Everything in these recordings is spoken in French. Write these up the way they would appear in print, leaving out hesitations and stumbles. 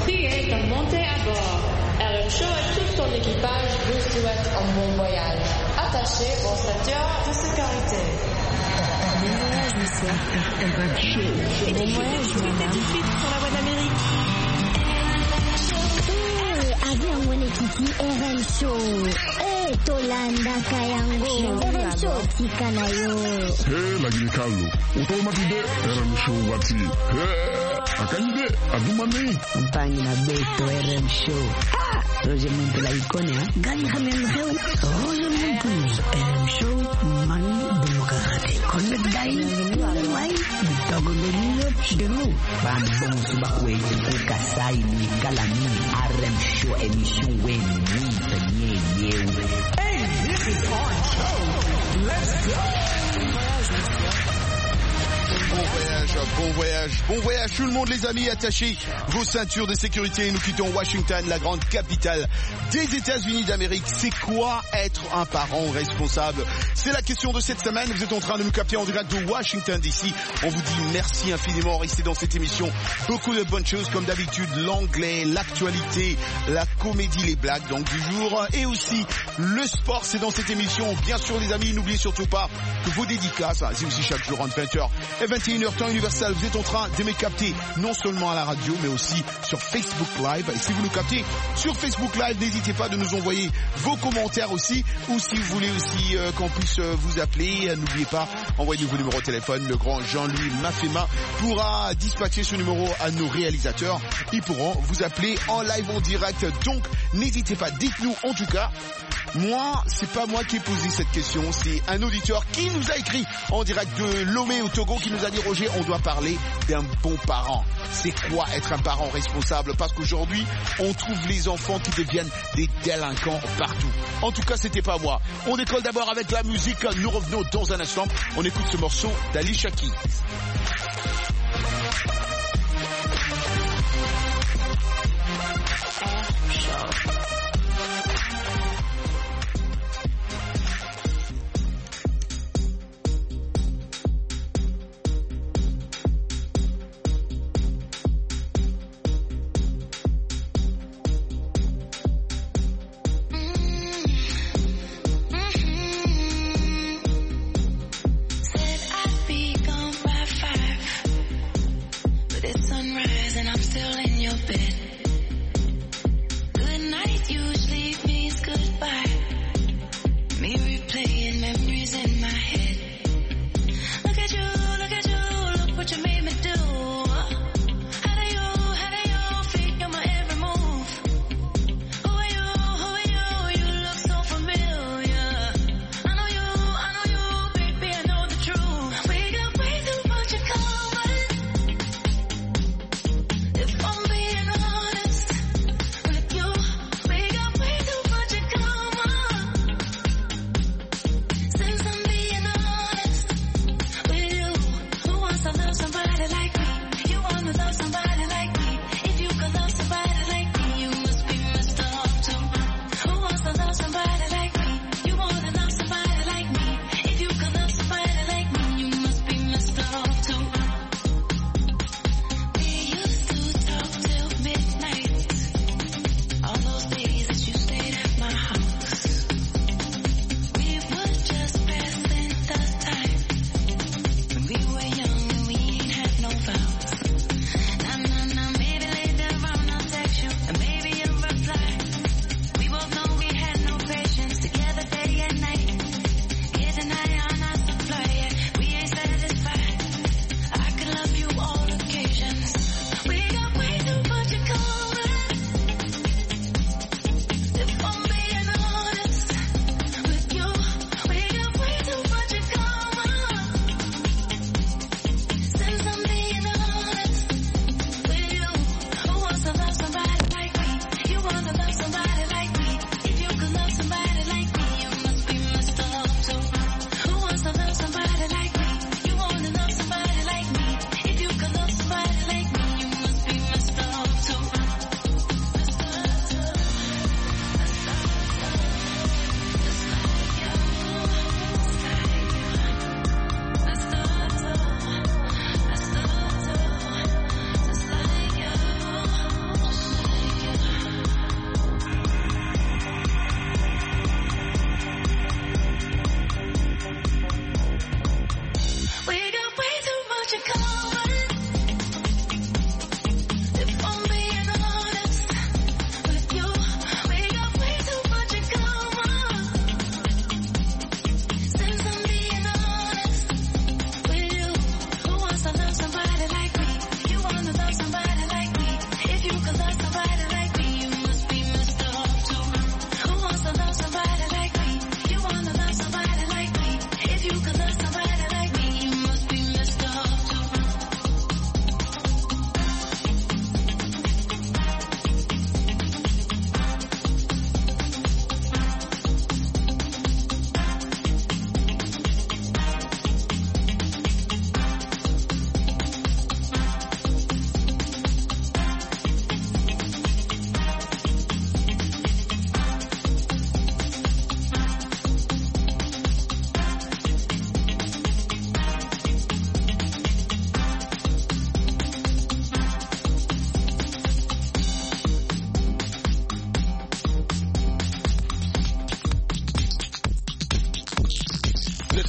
priez de monter à bord. RM Show et tout son équipage vous souhaitent un bon voyage. Attachez vos ceintures de sécurité. Bon voyage, monsieur. RM Show. Bon voyage, madame. Tout de suite sur la voie d'Amérique. Avion mwenyekiti RM Show. Tolanda kayango. RM Show tika nayo. Lakini Carlo, utomatide RM Show wati. Akanyide adumani. Mpanyi na beto RM Show. Roger Muntula ikonia. Gani hamemhew. Roger Muntula RM Show. Mani demokrati. Connect dai. Wai. Bitogo lenino chidelu. Bambon subakwe. Kasai ni galami. RM Show émission wen. Hey, this is our show. Let's go. Bon voyage tout le monde les amis, attachez vos ceintures de sécurité, nous quittons Washington, la grande capitale des États-Unis d'Amérique. C'est quoi être un parent responsable? C'est la question de cette semaine, vous êtes en train de nous capter en direct de Washington DC. On vous dit merci infiniment, restez dans cette émission. Beaucoup de bonnes choses comme d'habitude, l'anglais, l'actualité, la comédie, les blagues donc du jour et aussi le sport, c'est dans cette émission. Bien sûr les amis, n'oubliez surtout pas que vos dédicaces, c'est aussi chaque jour entre 20h et 21h temps universel. Vous êtes en train de me capter non seulement à la radio mais aussi sur Facebook Live. Et si vous nous captez sur Facebook Live, n'hésitez pas de nous envoyer vos commentaires aussi. Ou si vous voulez aussi qu'on puisse vous appeler, n'oubliez pas, envoyez vos numéros de téléphone. Le grand Jean-Louis Mafema pourra dispatcher ce numéro à nos réalisateurs. Ils pourront vous appeler en live en direct. Donc n'hésitez pas, dites-nous en tout cas. Moi, c'est pas moi qui ai posé cette question, c'est un auditeur qui nous a écrit en direct de Lomé au Togo qui nous a dit Roger, on doit parler d'un bon parent. C'est quoi être un parent responsable? Parce qu'aujourd'hui, on trouve les enfants qui deviennent des délinquants partout. En tout cas, c'était pas moi. On décolle d'abord avec la musique, nous revenons dans un instant. On écoute ce morceau d'Alicia Keys.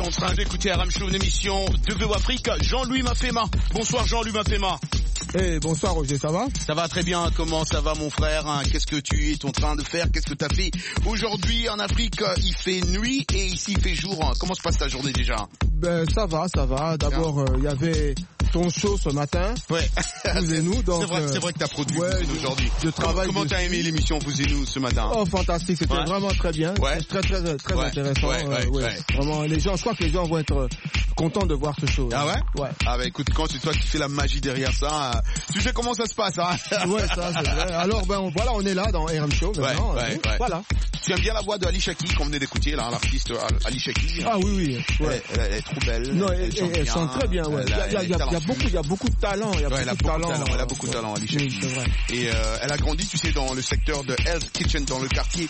en train d'écouter RM Show, une émission de VO Afrique. Jean-Louis Mafema. Bonsoir Jean-Louis Mafema. Bonsoir Roger, ça va? Ça va très bien, comment ça va mon frère, hein? Qu'est-ce que tu es en train de faire? Qu'est-ce que tu as fait? Aujourd'hui en Afrique, il fait nuit et ici il fait jour. Comment se passe ta journée déjà? Ça va. D'abord, il y avait ton show ce matin. Ouais. Vous et nous, donc. C'est vrai que t'as produit Vous et nous aujourd'hui. Comment t'as aimé l'émission Vous et nous ce matin? Oh, fantastique, c'était vraiment très bien. Ouais. Très intéressant. Ouais. Vraiment, je crois que les gens vont être contents de voir ce show. Ah ouais? Ouais. Ah bah écoute, quand c'est toi qui fais la magie derrière ça, tu sais comment ça se passe, hein? Ouais, ça c'est vrai. Alors voilà, on est là dans RM Show maintenant. Ouais. Voilà. Tu aimes bien la voix de Ali Shaki qu'on venait d'écouter là, l'artiste Ali Shaki? Ah oui. Ouais. Elle est trop belle. Non, elle chante très bien. Ouais. Il y a beaucoup de talent. Elle a beaucoup de talent, Ali Shaki. Oui, c'est vrai. Et elle a grandi, tu sais, dans le secteur de Hell's Kitchen, dans le quartier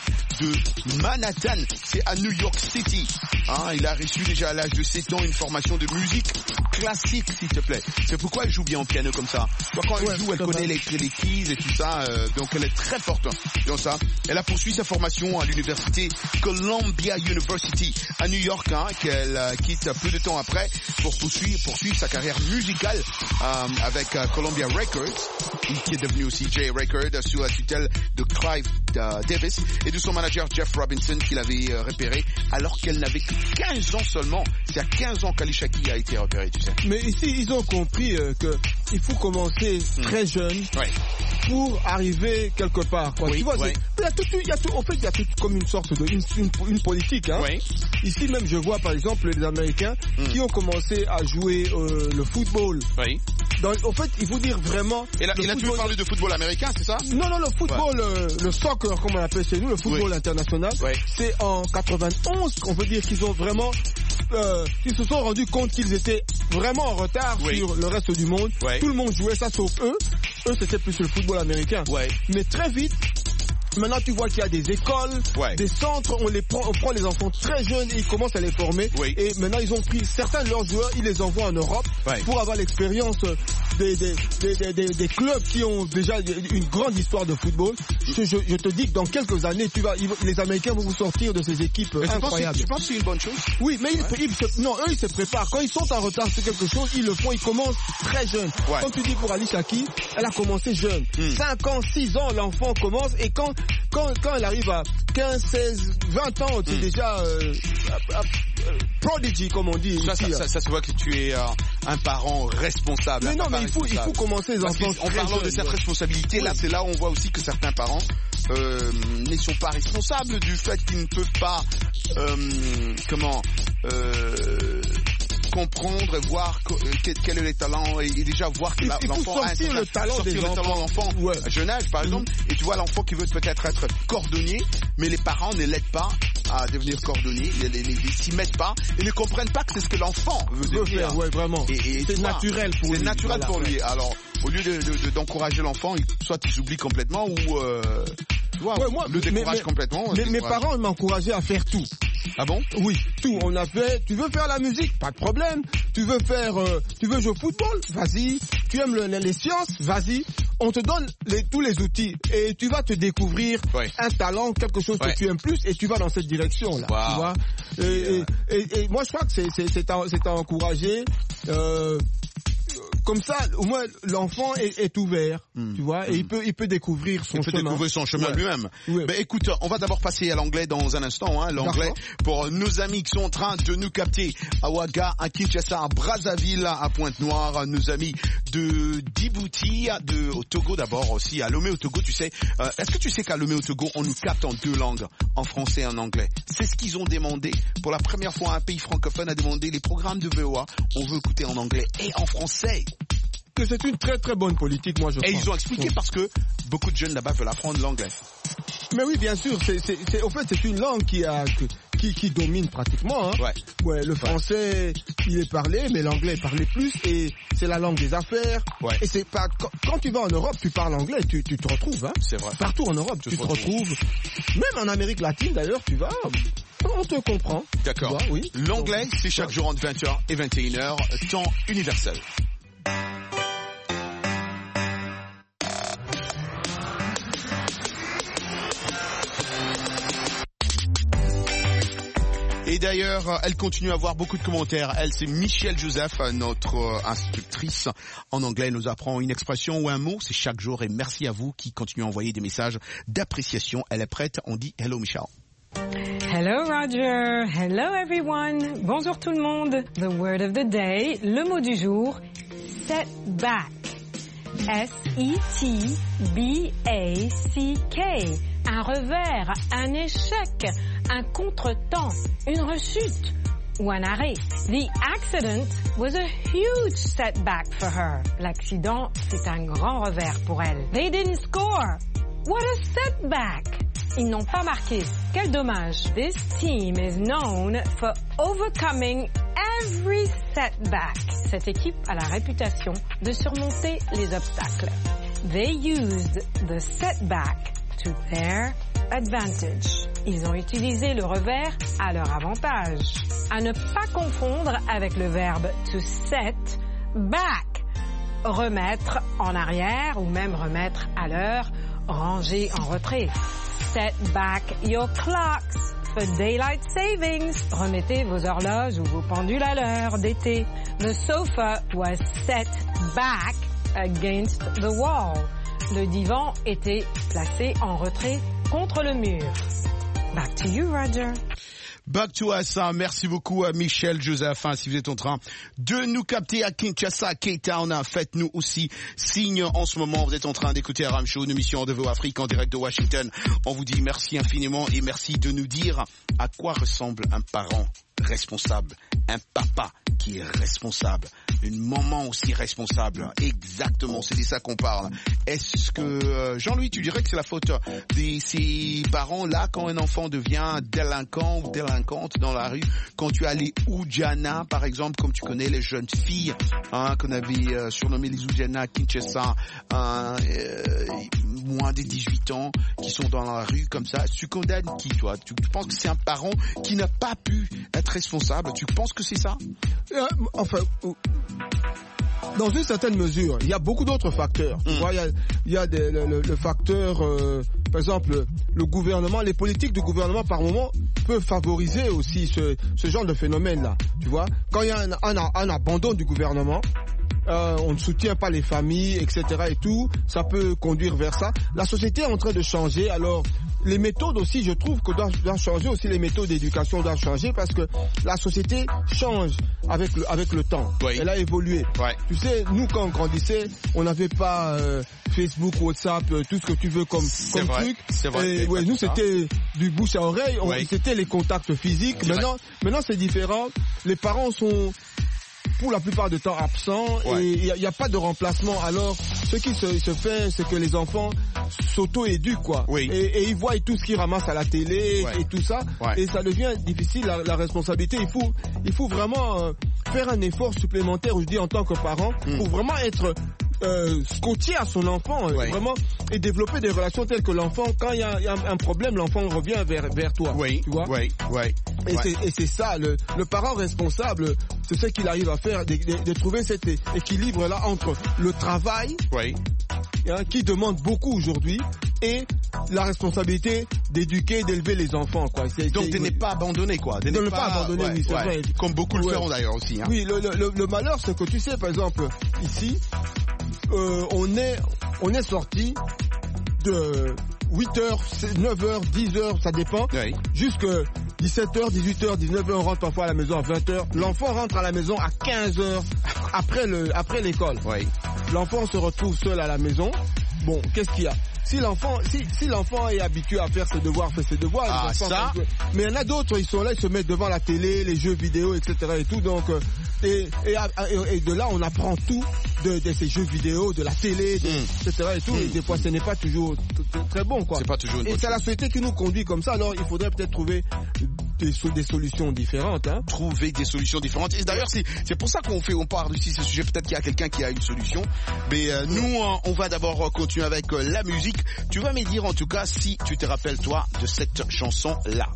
de Manhattan. C'est à New York City. Hein, il a reçu déjà à l'âge de 7 ans une formation de musique classique, s'il te plaît. C'est pourquoi elle joue bien au piano comme ça. Quand elle joue, elle connaît les keys et tout ça, donc elle est très forte dans ça. Elle a poursuivi sa formation à l'université Columbia University à New York, qu'elle quitte peu de temps après pour poursuivre sa carrière musicale avec Columbia Records, qui est devenu aussi J Records sous la tutelle de Clive Davis et de son manager Jeff Robinson qu'il avait repéré alors qu'elle n'avait que 15 ans seulement. C'est à 15 ans qu'Ali Shaki a été repéré, tu sais. Mais ici, ils ont compris que il faut commencer très jeune pour arriver quelque part. Quoi. Tu vois, il y a tout, en fait, il y a tout comme une sorte de une politique. Hein. Oui. Ici même, je vois par exemple les Américains qui ont commencé à jouer le football. Oui. En fait, il faut dire vraiment. Et là tu veux parler de football américain, c'est ça? Non, le football, le soccer, comme on l'appelle chez nous, le football international. C'est en 91 qu'on veut dire qu'ils ont vraiment. Ils se sont rendus compte qu'ils étaient vraiment en retard sur le reste du monde. Tout le monde jouait ça sauf eux. Eux, c'était plus le football américain. Mais très vite, maintenant tu vois qu'il y a des écoles, des centres, on prend les enfants très jeunes et ils commencent à les former. Et maintenant ils ont pris certains de leurs joueurs, ils les envoient en Europe pour avoir l'expérience des clubs qui ont déjà une grande histoire de football. Je te dis que dans quelques années, les Américains vont vous sortir de ces équipes incroyables. Tu penses que c'est une bonne chose? Oui, mais eux ils se préparent. Quand ils sont en retard sur quelque chose, ils le font, ils commencent très jeunes. Comme tu dis pour Ali Shaki, elle a commencé jeune. 5 ans, 6 ans, l'enfant commence et quand elle arrive à 15, 16, 20 ans, tu es déjà prodigy, comme on dit. Ça se voit que tu es un parent responsable. Mais non, mais il faut commencer les enfants. En parlant de cette responsabilité, là, c'est là où on voit aussi que certains parents ne sont pas responsables du fait qu'ils ne peuvent pas, comprendre, voir quel est le talent et déjà voir que l'enfant a le talent des enfants à jeune âge par exemple. Et tu vois l'enfant qui veut peut-être être cordonnier, mais les parents ne l'aident pas à devenir cordonnier, ils s'y mettent pas et ne comprennent pas que c'est ce que l'enfant veut devenir. Faire, vraiment. Et c'est naturel pour lui. C'est naturel pour lui. Alors au lieu d'encourager l'enfant, soit ils oublient complètement ou le découragent complètement. Mes parents m'encourageaient à faire tout. Ah bon? Oui, tout. On a fait. Tu veux faire la musique? Pas de problème. Tu veux jouer au football? Vas-y. Tu aimes les sciences? Vas-y. On te donne tous les outils et tu vas te découvrir un talent, quelque chose que tu aimes plus et tu vas dans cette direction-là. Wow. Tu vois? Et moi, je crois que c'est à encourager. Comme ça, au moins, l'enfant est ouvert, tu vois, et il peut découvrir son chemin. Il peut découvrir son chemin lui-même. Mais écoute, on va d'abord passer à l'anglais dans un instant, l'anglais pour nos amis qui sont en train de nous capter à Ouaga, à Kinshasa, à Brazzaville, à Pointe-Noire, nos amis de Djibouti, au Togo d'abord aussi, à Lomé au Togo, tu sais. Est-ce que tu sais qu'à Lomé au Togo, on nous capte en 2 langues, en français et en anglais? C'est ce qu'ils ont demandé. Pour la première fois, un pays francophone a demandé les programmes de VOA. On veut écouter en anglais et en français. Que c'est une très très bonne politique, moi je crois. Et ils ont expliqué parce que beaucoup de jeunes là-bas veulent apprendre l'anglais. Mais oui, bien sûr, en fait c'est une langue qui domine pratiquement. Le français il est parlé, mais l'anglais est parlé plus et c'est la langue des affaires. Et c'est pas quand tu vas en Europe, tu parles anglais, tu te retrouves. C'est vrai. Partout en Europe, tu te retrouves. Même en Amérique latine d'ailleurs, tu vas. On te comprend. D'accord. Oui. L'anglais, c'est chaque jour entre 20h et 21h, temps universel. Et d'ailleurs, elle continue à avoir beaucoup de commentaires. Elle, c'est Michel Joseph, notre instructrice en anglais. Elle nous apprend une expression ou un mot, c'est chaque jour. Et merci à vous qui continuez à envoyer des messages d'appréciation. Elle est prête, on dit hello Michel. Hello Roger, hello everyone. Bonjour tout le monde. The word of the day, le mot du jour, setback. S-E-T-B-A-C-K. Un revers, un échec, un contretemps, une rechute ou un arrêt. The accident was a huge setback for her. L'accident, c'est un grand revers pour elle. They didn't score. What a setback! Ils n'ont pas marqué. Quel dommage. This team is known for overcoming every setback. Cette équipe a la réputation de surmonter les obstacles. They used the setback to their advantage. Ils ont utilisé le revers à leur avantage. À ne pas confondre avec le verbe to set back. Remettre en arrière ou même remettre à l'heure, ranger en retrait. Set back your clocks for daylight savings. Remettez vos horloges ou vos pendules à l'heure d'été. The sofa was set back against the wall. Le divan était placé en retrait contre le mur. Back to you, Roger. Back to us, merci beaucoup à Michel Joseph. Si vous êtes en train de nous capter à Kinshasa, Cape Town, faites-nous aussi signe en ce moment. Vous êtes en train d'écouter RM Show, une émission de Vo Afrique en direct de Washington. On vous dit merci infiniment et merci de nous dire à quoi ressemble un parent responsable, un papa qui est responsable, une maman aussi responsable. Exactement, c'est de ça qu'on parle. Est-ce que, Jean-Louis, tu dirais que c'est la faute de ces parents-là quand un enfant devient délinquant ou délinquante dans la rue? Quand tu as les Oudjana, par exemple, comme tu connais les jeunes filles qu'on avait surnommées les Oudjana à Kinshasa, moins de 18 ans, qui sont dans la rue comme ça, tu condamnes qui, toi? Tu penses que c'est un parent qui n'a pas pu être responsable? Tu penses que c'est ça? Enfin, dans une certaine mesure, il y a beaucoup d'autres facteurs. Tu vois, il y a le facteur, par exemple, le gouvernement, les politiques du gouvernement par moment peuvent favoriser aussi ce genre de phénomène-là. Tu vois, quand il y a un abandon du gouvernement, on ne soutient pas les familles, etc. et tout, ça peut conduire vers ça. La société est en train de changer, alors les méthodes aussi, je trouve que doivent changer aussi, les méthodes d'éducation doivent changer parce que la société change avec le temps. Oui. Elle a évolué. Ouais. Tu sais, nous quand on grandissait, on n'avait pas Facebook, WhatsApp, tout ce que tu veux comme truc. C'est vrai. Et, nous c'était du bouche à oreille, c'était les contacts physiques. Maintenant c'est différent. Les parents sont pour la plupart du temps absents et il n'y a pas de remplacement. Alors ce qui se fait, c'est que les enfants s'auto-éduquent quoi. Oui. Et ils voient tout ce qu'ils ramassent à la télé et tout ça. Et ça devient difficile la responsabilité. Il faut vraiment faire un effort supplémentaire, je dis en tant que parent, pour vraiment être scotché à son enfant, vraiment, et développer des relations telles que l'enfant, quand il y a un problème, l'enfant revient vers toi. Tu vois? Et c'est ça, le parent responsable, c'est ce qu'il arrive à faire, de trouver cet équilibre-là entre le travail, qui demande beaucoup aujourd'hui, et la responsabilité d'éduquer, d'élever les enfants, quoi. Donc de ne pas abandonner, quoi. De ne pas abandonner, oui, c'est vrai. Comme beaucoup le feront d'ailleurs aussi. Hein. Oui, le malheur, c'est que tu sais, par exemple, ici, on est sorti de 8h, 9h, 10h, ça dépend, jusque 17h, 18h, 19h, on rentre parfois à la maison à 20h. L'enfant rentre à la maison à 15h après l'école. L'enfant se retrouve seul à la maison. Bon, qu'est-ce qu'il y a? Si l'enfant est habitué à faire ses devoirs, fait ses devoirs. Mais il y en a d'autres, ils sont là, ils se mettent devant la télé, les jeux vidéo, etc. et tout. Donc, et de là, on apprend tout de ces jeux vidéo, de la télé, etc. et tout. Et des fois, ce n'est pas toujours très bon, quoi. C'est pas toujours une bonne chose. La société qui nous conduit comme ça. Alors, il faudrait peut-être trouver des solutions différentes. Hein. Trouver des solutions différentes. Et d'ailleurs, c'est pour ça qu'on parle ici ce sujet. Peut-être qu'il y a quelqu'un qui a une solution. Mais nous, on va d'abord continuer avec la musique. Tu vas me dire en tout cas si tu te rappelles toi de cette chanson-là.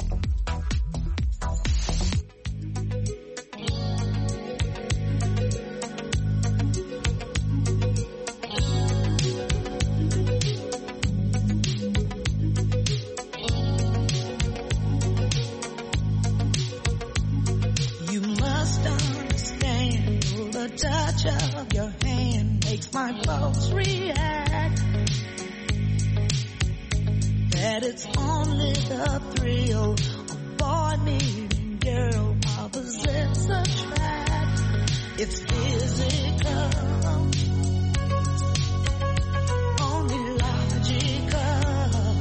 that it's only the thrill of boy meeting girl. Opposites attract. It's physical, only logical.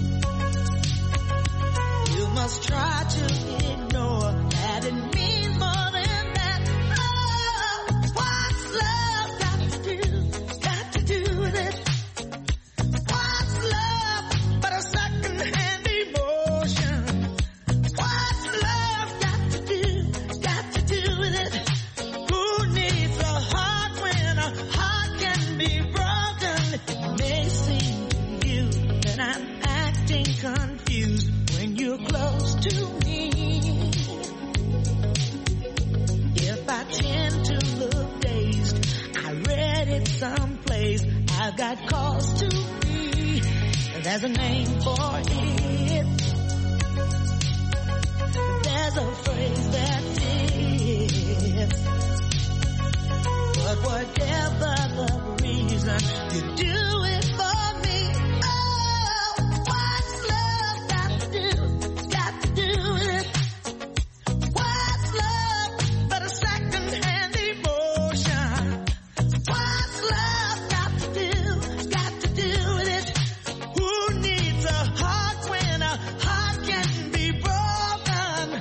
You must try to ignore that it means more than that. Oh, what's love got to do? Got to do with it. What's love but a second-hand emotion? What's love got to do? Got to do with it. Who needs a heart when a heart can be broken? It may seem to you that I'm acting confused when you're close to me. If I tend to look dazed, I read it someplace. I've got cause to be. There's a name for it. There's a phrase that fits. But whatever the reason, you do it for me. Oh, what's love got to do? Got to do with it. What's love but a second-hand emotion? What's love got to do? Got to do with it. Who needs a heart when a heart can be broken?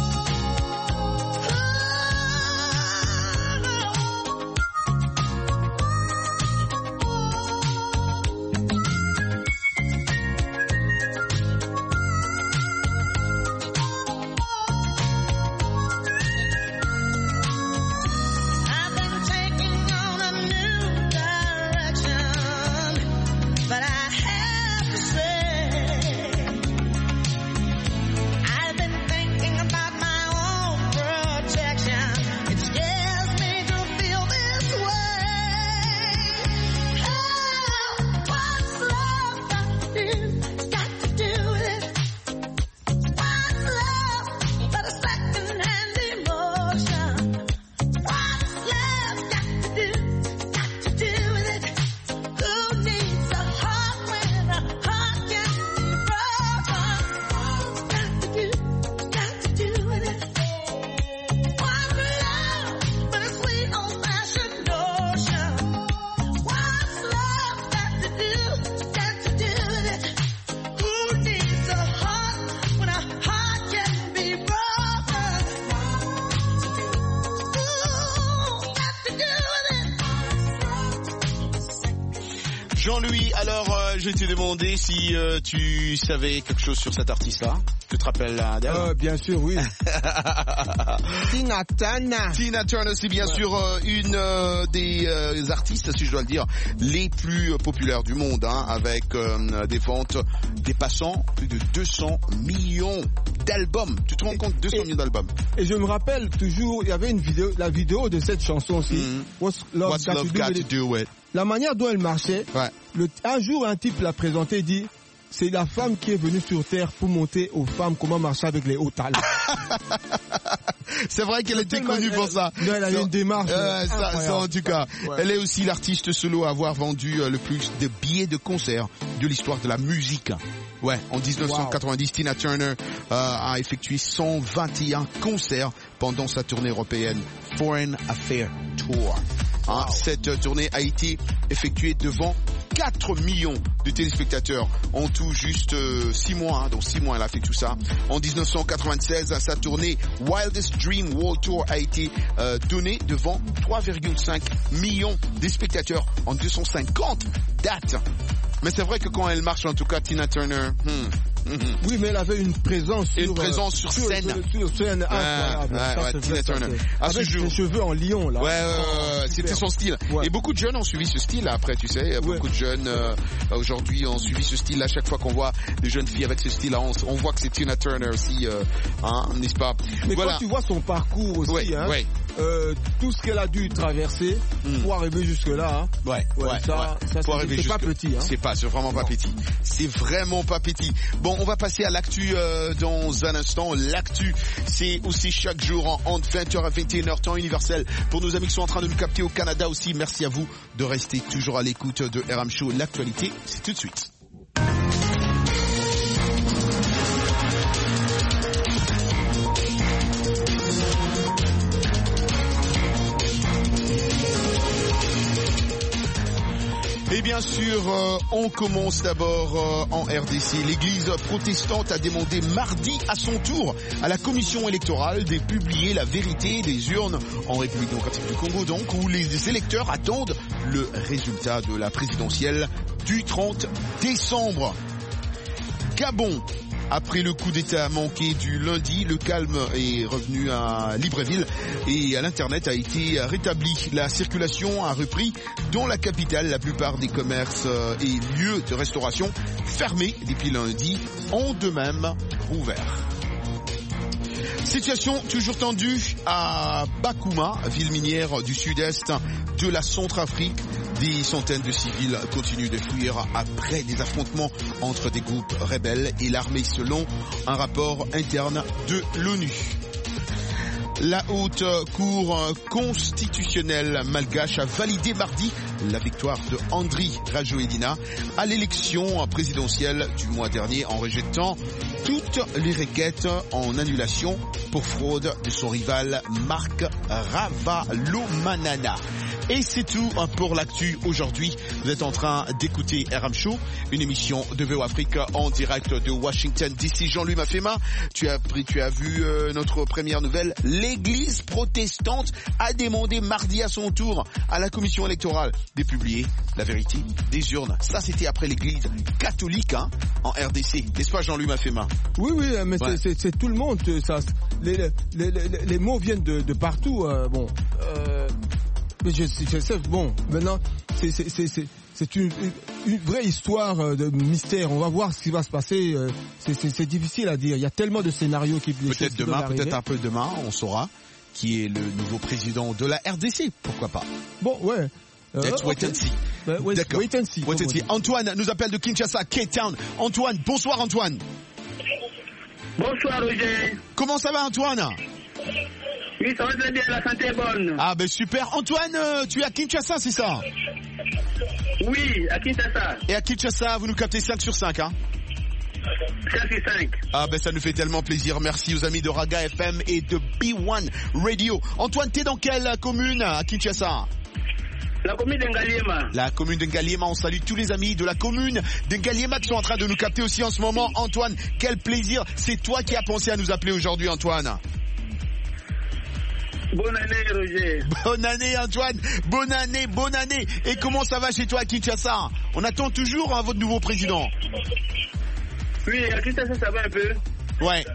I've been taking on a new direction, but I have to say, I've been thinking about my own protection. It scares me to feel this way. Oh, what's love got to do? Got to do with it. What's love but a second-hand emotion? What's love got to do? Got to do with it. Who needs a heart when a heart can be broken? Got to do with it. What's love but a sweet old-fashioned notion? What's love got to do with it. Who needs a heart when a heart can be broken? Ooh, got to do with it. Jean-Louis, alors je t'ai demandé si tu savais quelque chose sur cet artiste-là. Tu te rappelles d'elle? Bien sûr, oui. Tina Turner. Tina Turner, c'est bien sûr une des artistes, si je dois le dire, les plus populaires du monde, hein, avec des ventes dépassant plus de 200 millions d'albums. Tu te rends compte, 200 millions d'albums. Et je me rappelle toujours, il y avait une vidéo, la vidéo de cette chanson aussi. What's Love Got to Do With It. La manière dont elle marchait, un jour un type l'a présenté et dit, c'est la femme qui est venue sur Terre pour montrer aux femmes comment marcher avec les hauts talents. C'est vrai qu'elle était connue pour ça. Elle avait une démarche. Ça, en tout cas. Ouais. Elle est aussi l'artiste solo à avoir vendu le plus de billets de concert de l'histoire de la musique. Ouais, en 1990, Tina Turner a effectué 121 concerts pendant sa tournée européenne Foreign Affair Tour. Hein, cette tournée a été effectuée devant 4 millions de téléspectateurs en tout, juste 6 mois. Hein, donc 6 mois, elle a fait tout ça. En 1996, sa tournée Wildest Dream World Tour a été donnée devant 3,5 millions de spectateurs en 250 dates. Mais c'est vrai que quand elle marche, en tout cas, Tina Turner... Oui, mais elle avait une présence sur scène. Sur scène incroyable. Tina Turner. Avec ses cheveux en lion, là. C'était son style. Ouais. Et beaucoup de jeunes ont suivi ce style après, tu sais. Beaucoup de jeunes aujourd'hui ont suivi ce style. À chaque fois qu'on voit des jeunes filles avec ce style-là, on voit que c'est Tina Turner aussi, n'est-ce pas? Mais quand tu vois son parcours aussi, tout ce qu'elle a dû traverser pour arriver jusque-là. C'est pas petit. C'est vraiment pas petit. C'est vraiment pas petit. Bon, on va passer à l'actu dans un instant. L'actu, c'est aussi chaque jour entre 20h à 21h, temps universel. Pour nos amis qui sont en train de nous capter au Canada aussi, merci à vous de rester toujours à l'écoute de RM Show. L'actualité, c'est tout de suite. bien sûr, on commence d'abord en RDC. L'église protestante a demandé mardi à son tour à la commission électorale de publier la vérité des urnes en République démocratique du Congo, donc, où les électeurs attendent le résultat de la présidentielle du 30 décembre. Gabon. Après le coup d'État manqué du lundi, le calme est revenu à Libreville et à l'Internet a été rétabli. La circulation a repris dans la capitale. La plupart des commerces et lieux de restauration fermés depuis lundi ont de même rouvert. Situation toujours tendue à Bakouma, ville minière du sud-est de la Centrafrique. Des centaines de civils continuent de fuir après des affrontements entre des groupes rebelles et l'armée selon un rapport interne de l'ONU. La haute cour constitutionnelle malgache a validé mardi la victoire de Andry Rajoelina à l'élection présidentielle du mois dernier en rejetant toutes les requêtes en annulation pour fraude de son rival Marc Ravalomanana. Et c'est tout pour l'actu aujourd'hui. Vous êtes en train d'écouter RM Show, une émission de VO Afrique en direct de Washington DC. Jean-Louis Mafema, tu as vu notre première nouvelle. L'église protestante a demandé mardi à son tour à la commission électorale de publier la vérité des urnes. Ça, c'était après l'église catholique en RDC. N'est-ce pas, Jean-Louis Mafema? Oui, mais ouais. c'est tout le monde. Ça, les mots viennent de partout. Mais je sais, bon, maintenant, c'est une vraie histoire de mystère. On va voir ce qui va se passer. C'est difficile à dire. Il y a tellement de scénarios qui peut-être demain, peut-être un peu demain, on saura qui est le nouveau président de la RDC. Pourquoi pas? Bon, ouais. Let's wait and see. D'accord. Wait and see. Antoine nous appelle de Kinshasa, Cape Town. Antoine, bonsoir Antoine. Bonsoir Roger. Comment ça va Antoine? Oui, ça va très bien, la santé est bonne. Ah ben super. Antoine, tu es à Kinshasa, c'est ça? Oui, à Kinshasa. Et à Kinshasa, vous nous captez 5 sur 5, hein? 5 sur 5. Ah ben ça nous fait tellement plaisir. Merci aux amis de Raga FM et de B1 Radio. Antoine, t'es dans quelle commune à Kinshasa? La commune d'Ngaliema. La commune d'Ngaliema, on salue tous les amis de la commune d'Ngaliema qui sont en train de nous capter aussi en ce moment. Antoine, quel plaisir. C'est toi qui as pensé à nous appeler aujourd'hui, Antoine. Bonne année, Roger. Bonne année, Antoine. Bonne année. Et comment ça va chez toi à Kinshasa? On attend toujours votre nouveau président. Oui, à Kinshasa, ça va un peu. Ouais.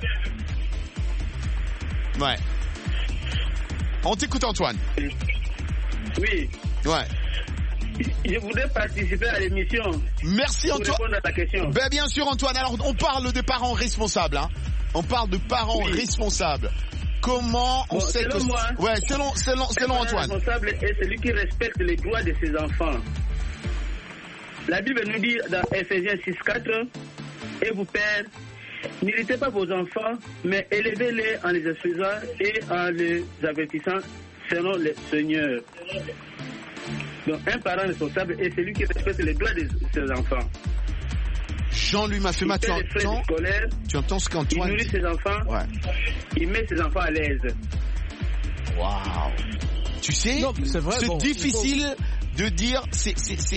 On t'écoute, Antoine. Oui. Ouais. Je voudrais participer à l'émission. Merci, Antoine. Pour répondre à ta question. Ben, bien sûr, Antoine. Alors, on parle de parents responsables, hein. On parle de parents responsables. Comment on sait que... Moi, ouais, selon Antoine. Le responsable est celui qui respecte les droits de ses enfants. La Bible nous dit dans Ephésiens 6:4, et vous pères, n'irritez pas vos enfants, mais élevez-les en les instruisant et en les avertissant selon le Seigneur. Donc un parent responsable est celui qui respecte les droits de ses enfants. Jean-Louis Mafema, tu entends ce qu'Antoine dit? Il nourrit ses enfants, ouais. Il met ses enfants à l'aise. Waouh. Tu sais, c'est difficile de dire, c'est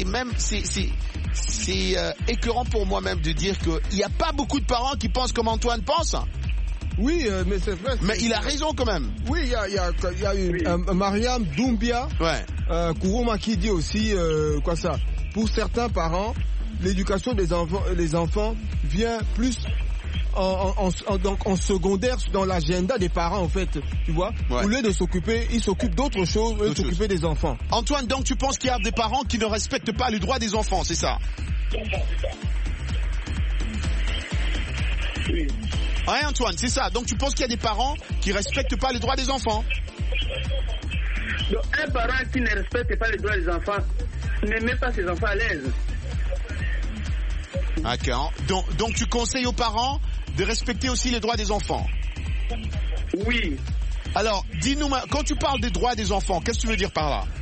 écœurant pour moi-même de dire qu'il n'y a pas beaucoup de parents qui pensent comme Antoine pense. Oui, mais c'est vrai. Mais il a raison quand même. Oui, il y a eu Mariam Doumbia, Kourouma qui dit aussi, pour certains parents, l'éducation des enfants vient plus en secondaire dans l'agenda des parents en fait, tu vois. Au lieu de s'occuper, ils s'occupent d'autres choses, de s'occuper des enfants. Antoine, donc tu penses qu'il y a des parents qui ne respectent pas les droits des enfants, c'est ça? Oui. Ouais, Antoine, c'est ça. Donc tu penses qu'il y a des parents qui respectent pas les droits des enfants? Donc un parent qui ne respecte pas les droits des enfants ne met pas ses enfants à l'aise. D'accord. Donc tu conseilles aux parents de respecter aussi les droits des enfants? Oui. Alors, dis-nous, quand tu parles des droits des enfants, qu'est-ce que tu veux dire par là?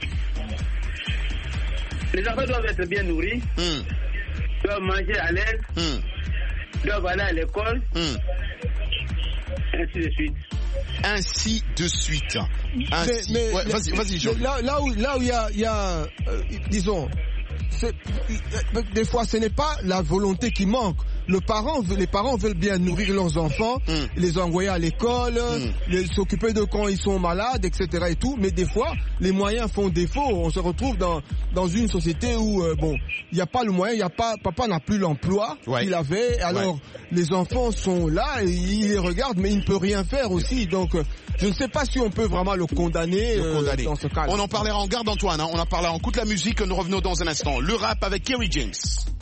Les enfants doivent être bien nourris, doivent manger à l'aise, doivent aller à l'école, ainsi de suite. Ainsi de suite. Mais vas-y, Jean. Là où il y a disons, des fois, ce n'est pas la volonté qui manque. Les parents veulent bien nourrir leurs enfants, les envoyer à l'école, s'occuper de quand ils sont malades, etc. et tout. Mais des fois, les moyens font défaut. On se retrouve dans une société où, il n'y a pas le moyen, papa n'a plus l'emploi qu'il avait. Alors, les enfants sont là, et il les regarde, mais il ne peut rien faire aussi. Donc, je ne sais pas si on peut vraiment le condamner. Dans ce cas. On en parlera en garde, Antoine. On en parlera en coup de la musique. Nous revenons dans un instant. Le rap avec Kerry James.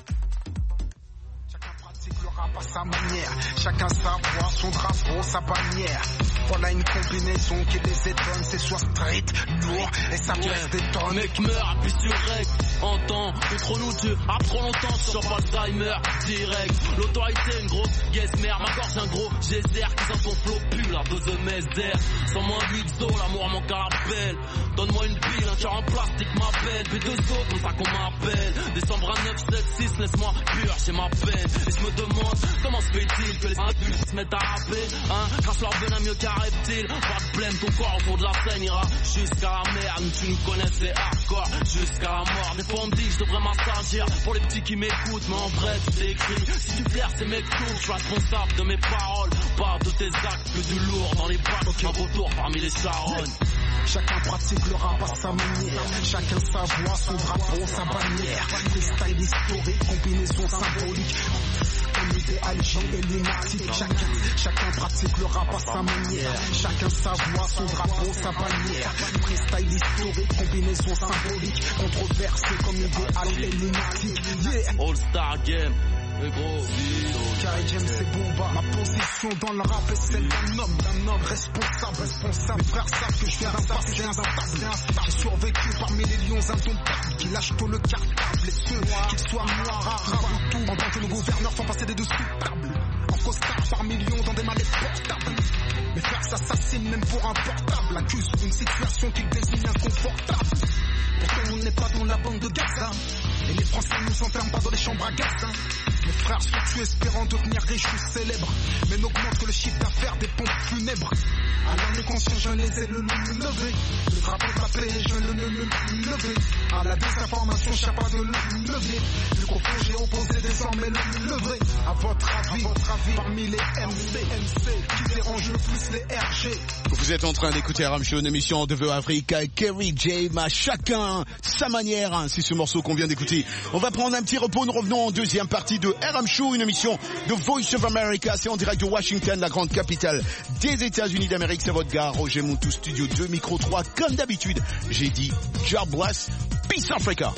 À sa manière, chacun sa voix, son drapeau, sa bannière. Voilà une combinaison qui les étonne, c'est soit street, lourd, et ça pèse des tonnes. Mec meurt, appuie sur rec, entend, contre nous tu as trop longtemps sur Alzheimer, direct. L'autorité, une grosse guesse mère, ma gorge un gros geyser qui sent son flot pue, la dose de mesder. Sans moins 8 os, l'amour manque à l'appel. Donne-moi une pile, un cœur en plastique m'appelle. Puis 2 os, comme ça qu'on m'appelle. Décembre à 9, 7, 6, laisse-moi pur chez ma peine. Et je me demande, comment se fait-il que les adultes se mettent à rapper, hein? Crache leur venin mieux qu'un reptile. Pas de blême, ton corps au fond de la scène ira jusqu'à la merde. Tu nous connais, c'est hardcore, jusqu'à la mort. Des fois on me dit que je devrais m'assagir pour les petits qui m'écoutent, mais en vrai tout est écrit. Si tu flaires c'est mes coups, je suis responsable de mes paroles, pas de tes actes, que du lourd dans les bacs, un retour parmi les charognes. Chacun pratique le rap à sa manière, chacun sa voix, son drapeau, sa bannière. Freestyle historique, combinaison symbolique, comme idéologie et lunatique. Chacun pratique le rap à sa manière, chacun sa voix, son drapeau, sa bannière. Freestyle historique, combinaison symbolique, controversé comme idéal et lunatique. Yeah. All Star Game. Kerry James c'est Booba. Ma position dans le rap est celle d'un homme responsable. Mes frères savent que je viens d'un passé instable. J'ai survécu parmi les lions indomptables qui lâchent tôt le cartable. Et ceux, qu'ils soient noirs, arabes ou tout, pendant que nos gouverneurs font passer des dessous tables. En costard par millions dans des mallettes portables. Mes frères s'assassinent même pour un portable. Accusent une situation qu'ils désignent inconfortable. Pourtant on n'est pas dans la bande de Gaza. Et les Français nous enferment pas dans les chambres à gaz. Mes frères sont tués espérant devenir riches ou célèbres, mais n'augmente que le chiffre d'affaires des pompes funèbres. Alors les conscients je les ai levés. Le drapeau de la paix je le lever. À la désinformation je pas de le levier. Le conflit j'ai opposé désormais le lever. À votre avis, parmi les MC qui dérangent le plus les RG. Vous êtes en train d'écouter RM Show, une émission de The Africa. Kerry James, à chacun sa manière. C'est ce morceau qu'on vient d'écouter. On va prendre un petit repos. Nous revenons en deuxième partie de RM Show, une émission de Voice of America. C'est en direct de Washington, la grande capitale des États-Unis d'Amérique. C'est votre gars, Roger Montou, studio 2, micro 3. Comme d'habitude, j'ai dit God bless, peace Africa.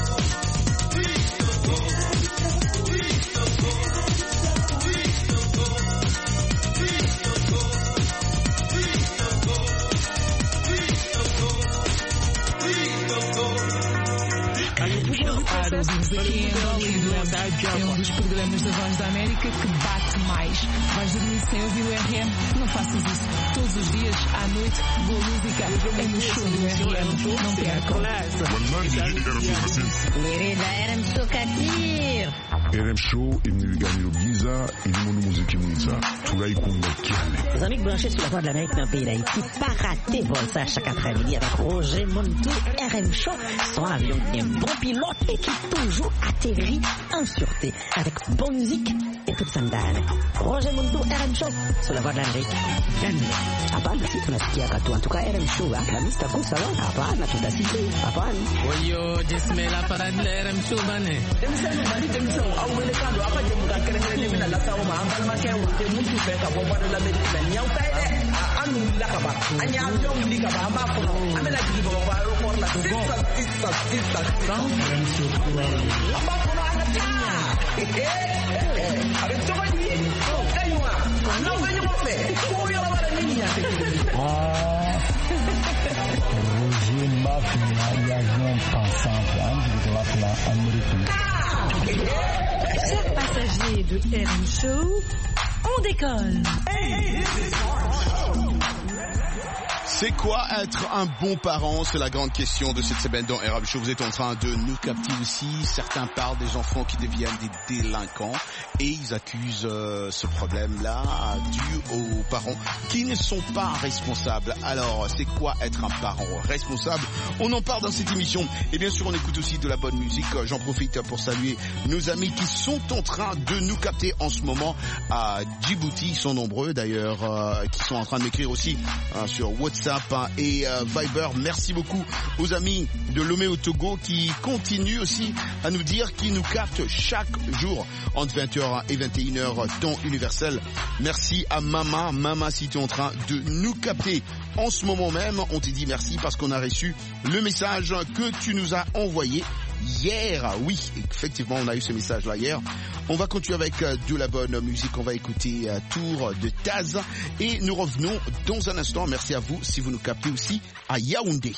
É um dos programas da Voz da América que bate mais. Vais dormir sem ouvir o RM? Não faças isso. Todos os dias, à noite, boa música é no show do RM. Não percam. RM Show Katir. RM Show imnigani Giza ilimundu muziki mwiza tunaikunga kiane. Les amis branchés sur la Voix de l'Amérique dans le pays d'Haïti, pas rater vol ça chaque après-midi avec Roger Montou. RM Show, son avion qui est un bon pilote et qui toujours atterrit en sûreté avec bonne musique et toute sandale. Roger Montou, RM Show sur la Voix de l'Amérique. Hapana si tunasikia katu, en tout cas RM Show, la mista kwa salon. Hapana tutasikia, hapana. Oyo, jismela para RM Show bane. Aumelekando apa je muka kere mina la tawo ma ambal ma ke wote mutu be ka bo bado la medina nyaw tay de anu la ka ba anya avion li ka ba ba ko amela ji bo ba ro ko la sisa amba ko na anya avec to ni kaywa no ba ni mo fe ko yo ba la niña Roger Mafia y avion pensant de la plan américain. Chers passagers de RM Show, on décolle. Hey, this is RM Show. C'est quoi être un bon parent? C'est la grande question de cette semaine dans RM Show. Vous êtes en train de nous capter aussi. Certains parlent des enfants qui deviennent des délinquants et ils accusent ce problème-là dû aux parents qui ne sont pas responsables. Alors, c'est quoi être un parent responsable? On en parle dans cette émission. Et bien sûr, on écoute aussi de la bonne musique. J'en profite pour saluer nos amis qui sont en train de nous capter en ce moment à Djibouti. Ils sont nombreux d'ailleurs, qui sont en train de m'écrire aussi sur WhatsApp et Viber. Merci beaucoup aux amis de Lomé au Togo qui continuent aussi à nous dire qu'ils nous captent chaque jour entre 20h et 21h temps universel. Merci à Mama. Mama, si tu es en train de nous capter en ce moment même, on te dit merci parce qu'on a reçu le message que tu nous as envoyé hier. Oui, effectivement, on a eu ce message-là hier. On va continuer avec de la bonne musique. On va écouter Tour de Taz et nous revenons dans un instant. Merci à vous si vous nous captez aussi à Yaoundé.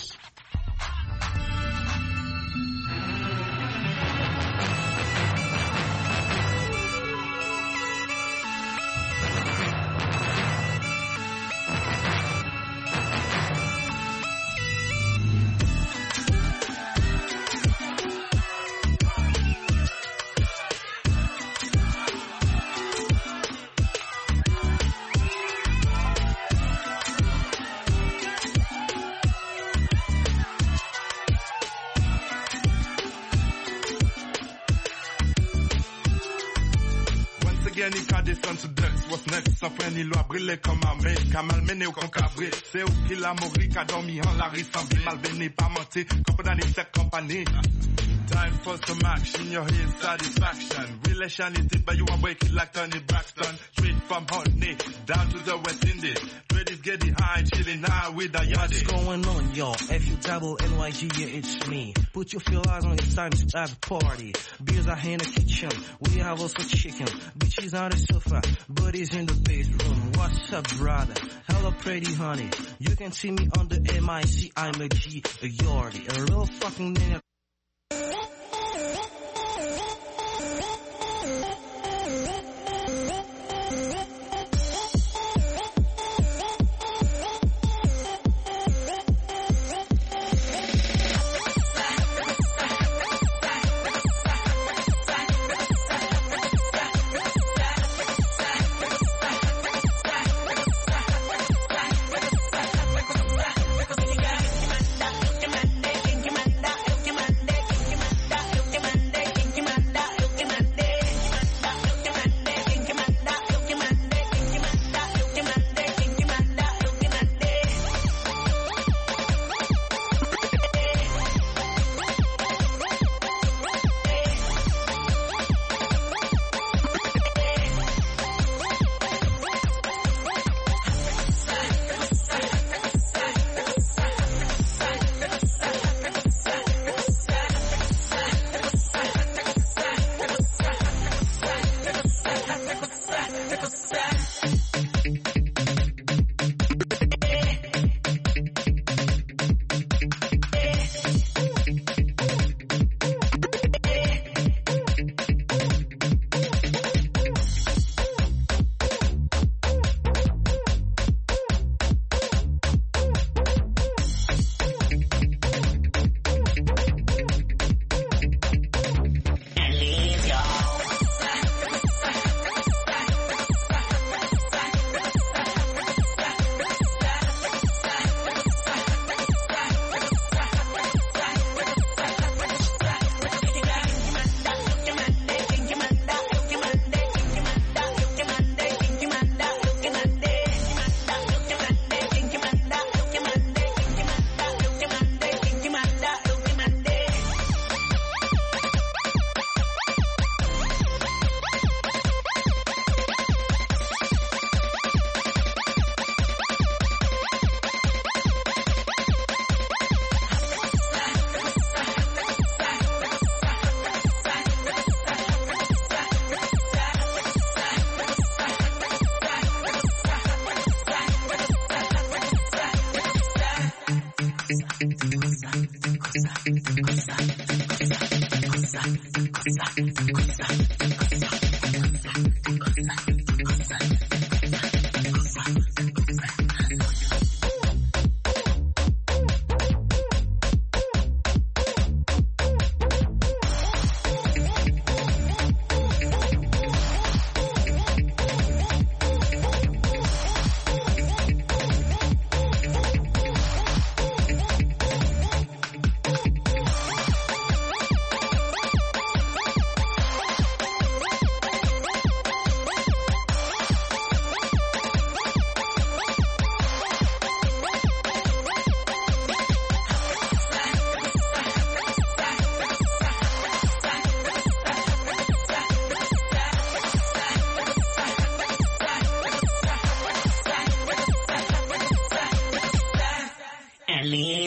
Ni loi brûlée comme armée, qu'a malmené ou qu'on cabré. C'est où qu'il a mouru, qu'a dormi en la rue sans vie, mal béni, pas menti, comme dans les cette compagnie. Time for some action, your head satisfaction. Relationity, but you are breaking like Tony Braxton. Straight from Honey, down to the West Indies. Ladies getting high, chilling now with the yardie. What's going on, y'all? FU-NYG, yeah, it's me. Put your fillers on, it's time to have a party. Beers are in the kitchen, we have also chicken. Bitches on the sofa, buddies in the bedroom. What's up, brother? Hello, pretty honey. You can see me on the MIC, I'm a G, a yardie. A real fucking nigga.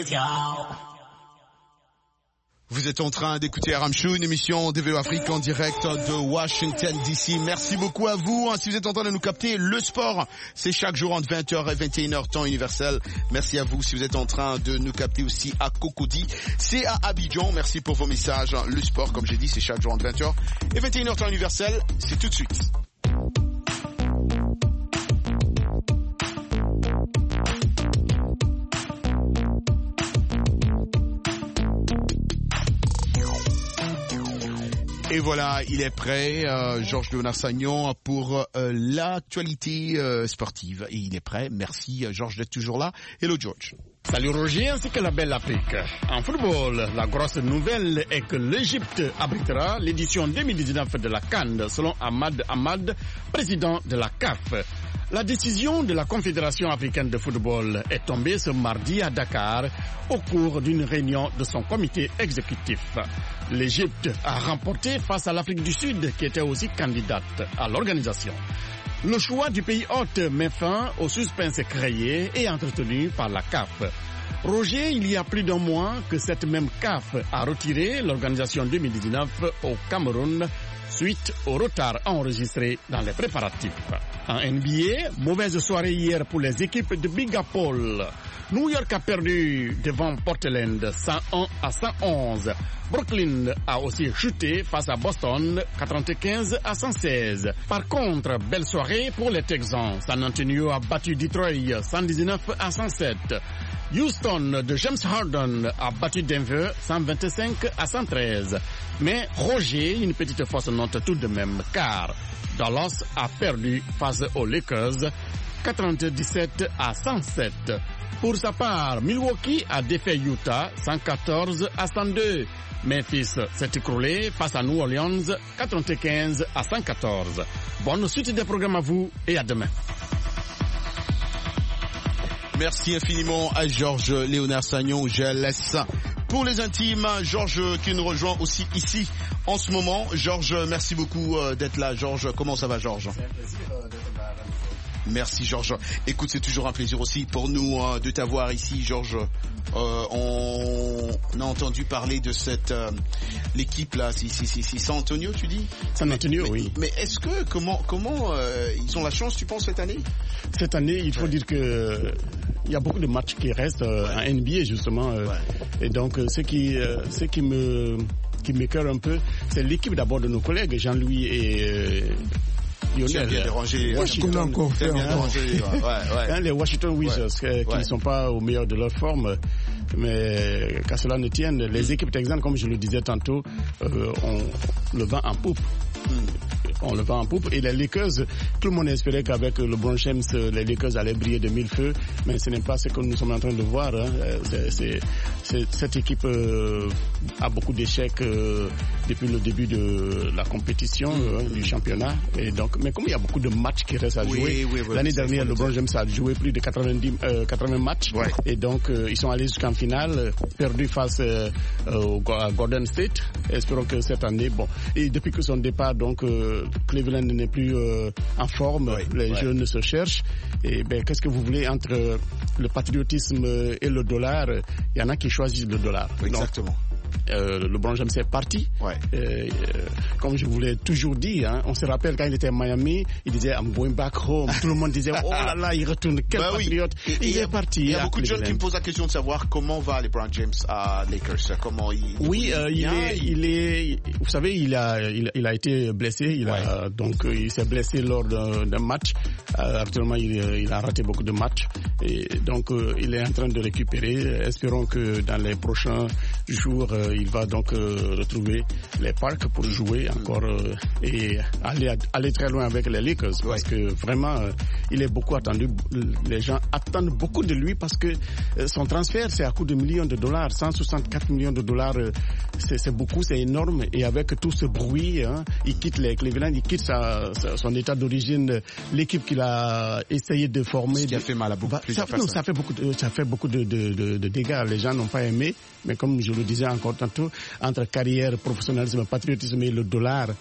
Show. Vous êtes en train d'écouter RM Show, une émission DVO Afrique en direct de Washington DC. Merci beaucoup à vous. Si vous êtes en train de nous capter, le sport, c'est chaque jour entre 20h et 21h temps universel. Merci à vous. Si vous êtes en train de nous capter aussi à Cocody, c'est à Abidjan. Merci pour vos messages. Le sport, comme j'ai dit, c'est chaque jour entre 20h et 21h temps universel. C'est tout de suite. Et voilà, il est prêt, Georges Léonard Sagnon, pour l'actualité sportive. Et il est prêt. Merci, Georges, d'être toujours là. Hello, George. Salut Roger, ainsi que la belle Afrique. En football, la grosse nouvelle est que l'Égypte abritera l'édition 2019 de la CAN, selon Ahmad Ahmad, président de la CAF. La décision de la Confédération africaine de football est tombée ce mardi à Dakar au cours d'une réunion de son comité exécutif. L'Égypte a remporté face à l'Afrique du Sud qui était aussi candidate à l'organisation. Le choix du pays hôte met fin au suspense créé et entretenu par la CAF. Roger, il y a plus d'un mois que cette même CAF a retiré l'organisation 2019 au Cameroun suite au retard enregistré dans les préparatifs. En NBA, mauvaise soirée hier pour les équipes de Big Apple. New York a perdu devant Portland 101-111. Brooklyn a aussi chuté face à Boston 95-116. Par contre, belle soirée pour les Texans. San Antonio a battu Detroit 119-107. Houston de James Harden a battu Denver 125-113. Mais Roger, une petite fausse note tout de même, car Dallas a perdu face aux Lakers 97-107. Pour sa part, Milwaukee a défait Utah 114-102. Memphis s'est écroulé face à New Orleans 95-114. Bonne suite des programmes à vous et à demain. Merci infiniment à Georges Léonard Sagnon. Je laisse pour les intimes Georges qui nous rejoint aussi ici en ce moment. Georges, merci beaucoup d'être là. Georges, comment ça va, Georges? C'est un plaisir d'être là. Merci, Georges. Écoute, c'est toujours un plaisir aussi pour nous de t'avoir ici, Georges. On a entendu parler de cette l'équipe là, c'est San Antonio, tu dis? San Antonio, oui. Mais est-ce que comment ils ont la chance, tu penses, cette année? Cette année, il faut dire que il y a beaucoup de matchs qui restent en NBA justement, et donc ce qui m'écoeure un peu, c'est l'équipe d'abord de nos collègues Jean-Louis et Lionel. Washington, les Washington Wizards qui ne sont pas au meilleur de leur forme, mais qu'à cela ne tienne, les équipes texanes, comme je le disais tantôt, ont le vent en poupe. On le vend en poupe, et les Lakers, tout le monde espérait qu'avec LeBron James, les Lakers allaient briller de mille feux, mais ce n'est pas ce que nous sommes en train de voir. Cette équipe a beaucoup d'échecs depuis le début de la compétition, du championnat, et donc, mais comme il y a beaucoup de matchs qui restent à jouer, l'année dernière, LeBron James a joué plus de 80 matchs, et donc ils sont allés jusqu'en finale, perdus face à Golden State. Espérons que cette année, et depuis que son départ, donc Cleveland n'est plus en forme, les jeunes se cherchent, et qu'est-ce que vous voulez entre le patriotisme et le dollar? Il y en a qui choisissent le dollar. Exactement. LeBron James est parti. Comme je vous l'ai toujours dit, on se rappelle quand il était à Miami, il disait I'm going back home. Tout le monde disait oh là là, il retourne, quel patriote. Il est parti. Il y a beaucoup de gens qui me posent la question de savoir comment va LeBron James à Lakers. Comment il est. Vous savez, il a été blessé. Donc il s'est blessé lors d'un match. Actuellement, il a raté beaucoup de matchs. Et donc il est en train de récupérer. Espérons que dans les prochains jours, il va donc retrouver les parcs pour jouer encore et aller très loin avec les Lakers, parce que vraiment il est beaucoup attendu. Les gens attendent beaucoup de lui parce que son transfert, c'est à coût de millions de dollars, 164 millions de dollars, c'est beaucoup, c'est énorme, et avec tout ce bruit, il quitte les Cleveland, il quitte son état d'origine, l'équipe qu'il a essayé de former. Ce qui a fait mal à beaucoup plusieurs personnes. Ça fait beaucoup de dégâts. Les gens n'ont pas aimé, mais comme je le disais encore tantôt, entre carrière, professionnalisme, patriotisme et le dollar,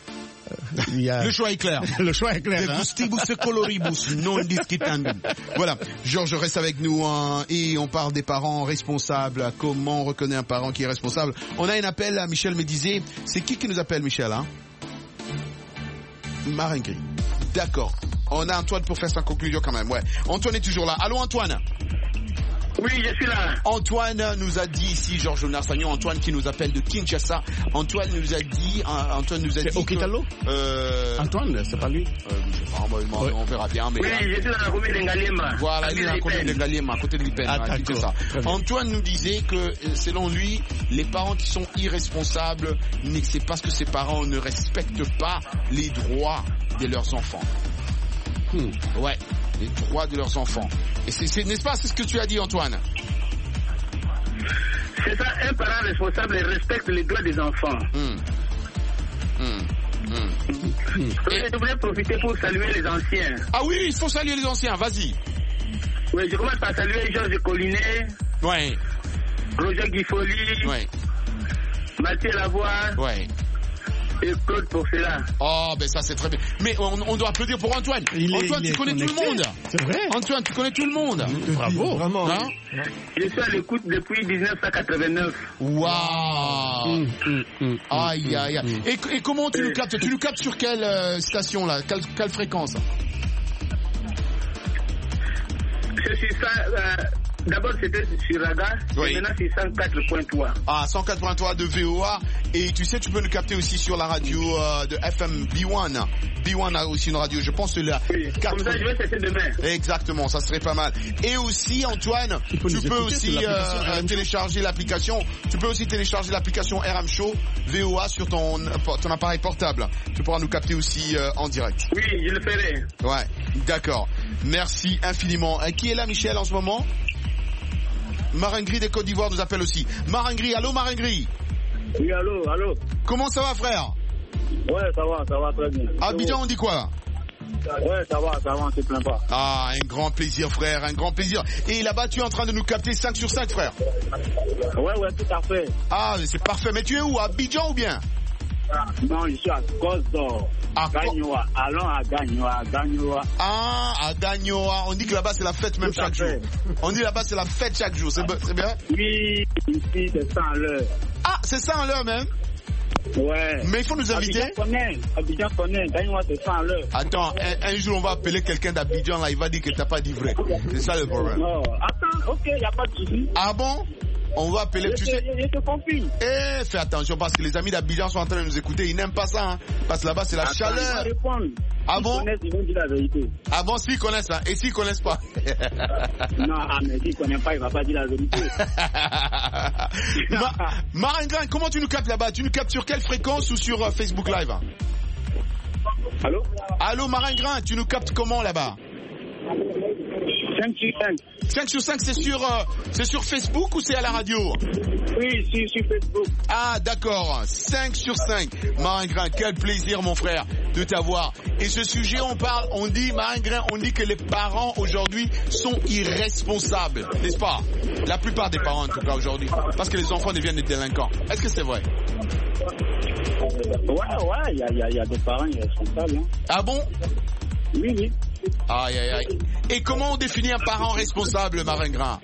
Le choix est clair. Le choix est clair. De gustibus et coloribus, non discutandum. Voilà. Georges reste avec nous et on parle des parents responsables. Comment on reconnaît un parent qui est responsable? On a un appel, Michel me disait. C'est qui nous appelle, Michel, hein? Marengri. D'accord. On a Antoine pour faire sa conclusion quand même. Ouais. Antoine est toujours là. Allô, Antoine? Oui, je suis là. Antoine nous a dit ici, Georges Narsagnon, Antoine qui nous appelle de Kinshasa. Antoine nous a dit c'est Okitalo? Antoine, c'est pas lui? Je sais pas, on verra bien. Mais oui, je suis dans la commune d'Engaliema. Voilà, il est dans la commune d'Engaliema, à côté de l'Ipen. Antoine nous disait que, selon lui, les parents qui sont irresponsables, c'est parce que ces parents ne respectent pas les droits de leurs enfants. Ouais, les droits de leurs enfants. Et n'est-ce pas, c'est ce que tu as dit, Antoine? C'est ça, un parent responsable respecte les droits des enfants. Je voulais profiter pour saluer les anciens. Ah oui, il faut saluer les anciens, vas-y. Oui, je commence par saluer Georges Collinet. Ouais. Roger Guifoli. Ouais. Mathieu Lavoie. Ouais. Et Claude Porcela. Oh, ben ça c'est très bien. Mais on doit applaudir pour Antoine. Antoine, tu connais tout le monde. C'est vrai. Antoine, tu connais tout le monde. Bravo. Vraiment. Hein? Je suis à l'écoute depuis 1989. Waouh. Aïe, aïe, aïe. Et comment tu nous captes? Tu nous captes sur quelle station là? Quelle fréquence? Je suis ça. D'abord, c'était sur Raga, oui. Et maintenant, c'est 104.3. Ah, 104.3 de VOA. Et tu sais, tu peux nous capter aussi sur la radio de FM B1. B1 a aussi une radio, je pense, là. Oui, comme ça, je vais cesser demain. Exactement, ça serait pas mal. Et aussi, Antoine, tu peux aussi télécharger l'application. Tu peux aussi télécharger l'application RM Show VOA sur ton appareil portable. Tu pourras nous capter aussi en direct. Oui, je le ferai. Ouais, d'accord. Merci infiniment. Qui est là, Michel, en ce moment? Marengri des Côte d'Ivoire nous appelle aussi. Marengri, allô Marengri? Oui, allô. Comment ça va, frère? Ouais, ça va très bien. Abidjan, on dit quoi? Ouais, ça va, on se plaint pas. Ah, un grand plaisir, frère, un grand plaisir. Et là-bas, tu es en train de nous capter 5 sur 5, frère? Ouais, tout à fait. Ah, c'est parfait. Mais tu es où? À Abidjan ou bien? Non, je suis à Côte d'Or. À Gagnoa. Allons à Gagnoa. Ah, à Gagnoa. On dit que là-bas, c'est la fête même chaque jour. On dit là-bas, c'est la fête chaque jour. C'est bien? Oui, ici, c'est 100 à l'heure. Ah, c'est 100 à l'heure même? Ouais. Mais il faut nous inviter. Abidjan connaît. Gagnoa, c'est 100 à l'heure. Attends, un jour, on va appeler quelqu'un d'Abidjan, là, il va dire que t'as pas dit vrai. C'est ça le problème. Non, attends, ok, y a pas de souci. Ah bon? On va appeler, tu sais. Je te confie. Fais attention parce que les amis d'Abidjan sont en train de nous écouter. Ils n'aiment pas ça, hein. Parce que là-bas, c'est la chaleur. Ah bon? Ils vont dire la vérité. Ah bon, s'ils connaissent, hein. Et s'ils connaissent pas? Non, mais s'ils connaissent pas, il va pas dire la vérité. Marengrin, comment tu nous captes là-bas? Tu nous captes sur quelle fréquence ou sur Facebook Live? Allô? Allô, Marengrin, tu nous captes comment là-bas? 5 sur 5. 5 sur 5, c'est sur Facebook ou c'est à la radio? Oui, c'est sur Facebook. Ah, d'accord. 5 sur 5. Marengrin, quel plaisir, mon frère, de t'avoir. Et ce sujet, on dit, Marengrin, on dit que les parents aujourd'hui sont irresponsables, n'est-ce pas? La plupart des parents, en tout cas, aujourd'hui. Parce que les enfants deviennent des délinquants. Est-ce que c'est vrai? Ouais, il y a des parents irresponsables. Hein. Ah bon? Oui. Aïe, aïe, aïe. Et comment on définit un parent responsable, Marengrin?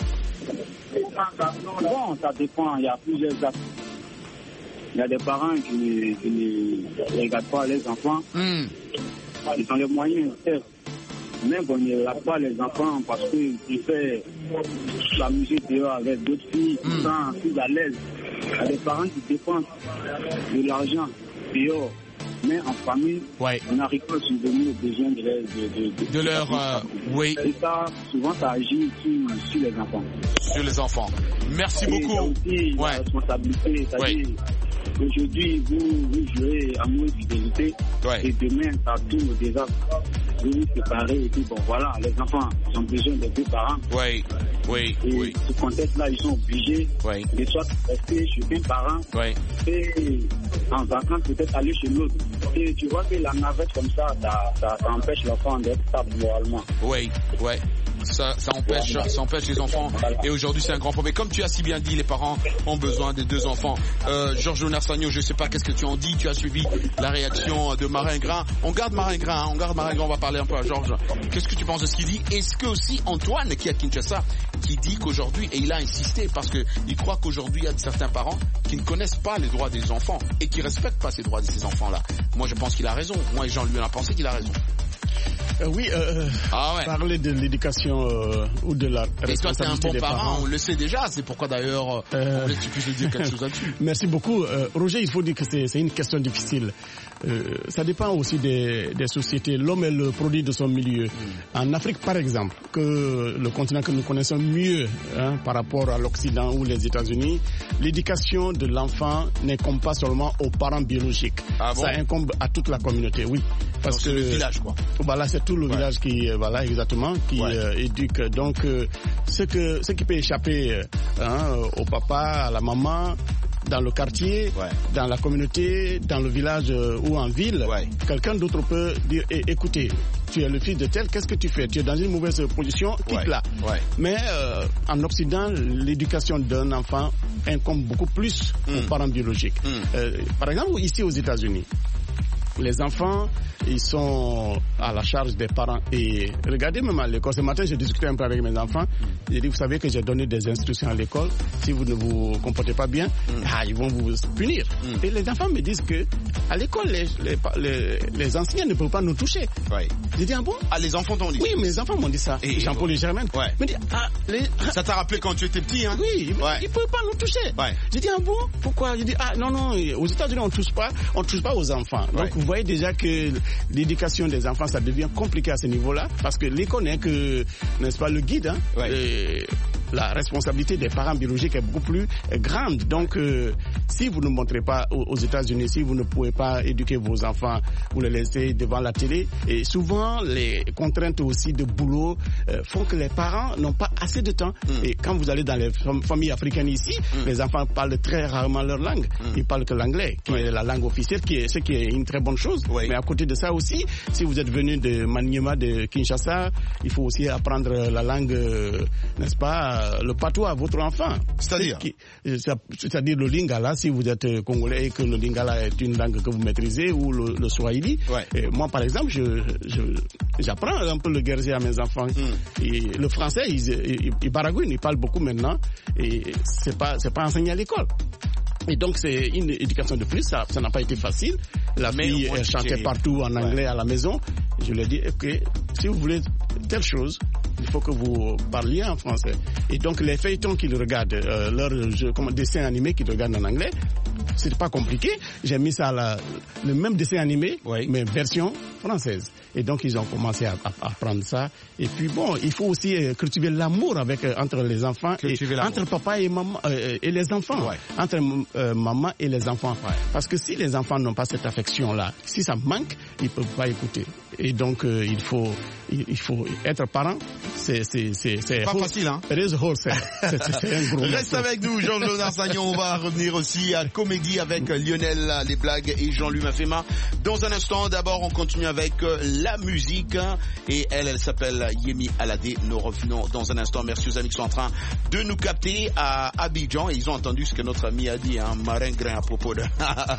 Bon, ça dépend. Il y a plusieurs actes. Il y a des parents qui ne regardent pas les enfants. Ils ont les moyens, certes. Mais on ne regarde pas les enfants parce qu'ils préfèrent s'amuser dehors avec d'autres filles, sans plus à l'aise. Il y a des parents qui dépensent de l'argent dehors. Mais en famille, on n'arrive pas à subvenir aux besoins de leur... oui. Et ça, souvent, ça agit sur les enfants. Sur les enfants. Merci beaucoup. Il y a aussi la responsabilité, c'est-à-dire aujourd'hui, vous jouez amour et fidélité, et demain, ça tourne au désastre. Vous vous séparez et puis bon, voilà, les enfants ont besoin des deux parents. Oui. Et ce contexte-là, ils sont obligés de soit rester chez un parent et en vacances, peut-être aller chez l'autre. Et tu vois que la navette comme ça empêche l'enfant d'être stable moralement. Oui. Ça empêche les enfants. Et aujourd'hui, c'est un grand problème. Comme tu as si bien dit, les parents ont besoin des deux enfants. Georges Narsagno, je sais pas qu'est-ce que tu en dis. Tu as suivi la réaction de Marin Grain. On garde Marin Grain. On va parler un peu à Georges. Qu'est-ce que tu penses de ce qu'il dit? Est-ce que aussi Antoine, qui est à Kinshasa, qui dit qu'aujourd'hui, et il a insisté parce qu'il croit qu'aujourd'hui, il y a certains parents qui ne connaissent pas les droits des enfants et qui respectent pas ces droits de ces enfants-là. Moi, je pense qu'il a raison. Moi et Jean-Louis, on a pensé qu'il a raison. Parler de l'éducation ou de la responsabilité. Et toi, t'es un bon des parent, on le sait déjà. C'est pourquoi d'ailleurs, tu puisses dire quelque chose là-dessus. Merci beaucoup. Roger, il faut dire que c'est une question difficile. Ça dépend aussi des sociétés. L'homme est le produit de son milieu. En Afrique, par exemple, que le continent que nous connaissons mieux par rapport à l'Occident ou les États-Unis, l'éducation de l'enfant n'incombe pas seulement aux parents biologiques. Ça incombe à toute la communauté, oui. Parce que c'est le village, quoi. Voilà, c'est tout le village qui, éduque. Donc, ce qui peut échapper au papa, à la maman, dans le quartier, dans la communauté, dans le village ou en ville, quelqu'un d'autre peut dire écoutez, tu es le fils de tel, qu'est-ce que tu fais? Tu es dans une mauvaise position, quitte-la. Mais en Occident, l'éducation d'un enfant incombe beaucoup plus aux parents biologiques. Par exemple, ici aux États-Unis, les enfants, ils sont à la charge des parents. Et regardez même à l'école. Ce matin, j'ai discuté un peu avec mes enfants. J'ai dit, vous savez que j'ai donné des instructions à l'école. Si vous ne vous comportez pas bien, ils vont vous punir. Et les enfants me disent que à l'école, les enseignants ne peuvent pas nous toucher. J'ai dit, ah bon? Les enfants t'ont dit? Oui, mes enfants m'ont dit ça. Et Jean-Paul et Germaine me dit, ça t'a rappelé quand tu étais petit, hein? Oui, ils ne peuvent pas nous toucher. J'ai dit, ah bon? Pourquoi? J'ai dit, non, aux États-Unis, on ne touche pas aux enfants. Donc, vous voyez déjà que l'éducation des enfants, ça devient compliqué à ce niveau-là, parce que l'école n'est que, n'est-ce pas, le guide. La responsabilité des parents biologiques est beaucoup plus grande. Donc, si vous ne montrez pas aux États-Unis, si vous ne pouvez pas éduquer vos enfants, vous les laissez devant la télé. Et souvent, les contraintes aussi de boulot font que les parents n'ont pas assez de temps. Et quand vous allez dans les familles africaines ici, les enfants parlent très rarement leur langue. Ils parlent que l'anglais, qui est la langue officielle, ce qui est une très bonne chose. Mais à côté de ça aussi, si vous êtes venu de Maniema, de Kinshasa, il faut aussi apprendre la langue, n'est-ce pas, le patois à votre enfant. C'est-à-dire le lingala, si vous êtes congolais et que le lingala est une langue que vous maîtrisez, ou le swahili. Et moi, par exemple, j'apprends un peu le guerrier à mes enfants. Et le français, ils baragouinent, ils parlent beaucoup maintenant. Et c'est pas enseigné à l'école. Et donc c'est une éducation de plus, ça n'a pas été facile. La fille chantait partout en anglais à la maison. Je lui ai dit que si vous voulez telle chose, il faut que vous parliez en français. Et donc les feuilletons qu'ils regardent, leurs dessins animés qu'ils regardent en anglais, c'est pas compliqué. J'ai mis ça le même dessin animé, mais version française. Et donc ils ont commencé à apprendre ça. Et puis bon, il faut aussi cultiver l'amour entre les enfants, entre papa et maman et les enfants, entre maman et les enfants. Parce que si les enfants n'ont pas cette affection-là, si ça manque, ils ne peuvent pas écouter. Et donc il faut être parent. C'est pas facile, hein? C'est un gros. Reste avec nous, Jean-Louis Narsagnon. On va revenir aussi à Comédie avec Lionel Les Blagues et Jean-Louis Mafema. Dans un instant, d'abord, on continue avec la musique. Et elle s'appelle Yemi Alade. Nous revenons dans un instant. Merci aux amis qui sont en train de nous capter à Abidjan. Et ils ont entendu ce que notre ami a dit, Marin Grain, à propos de...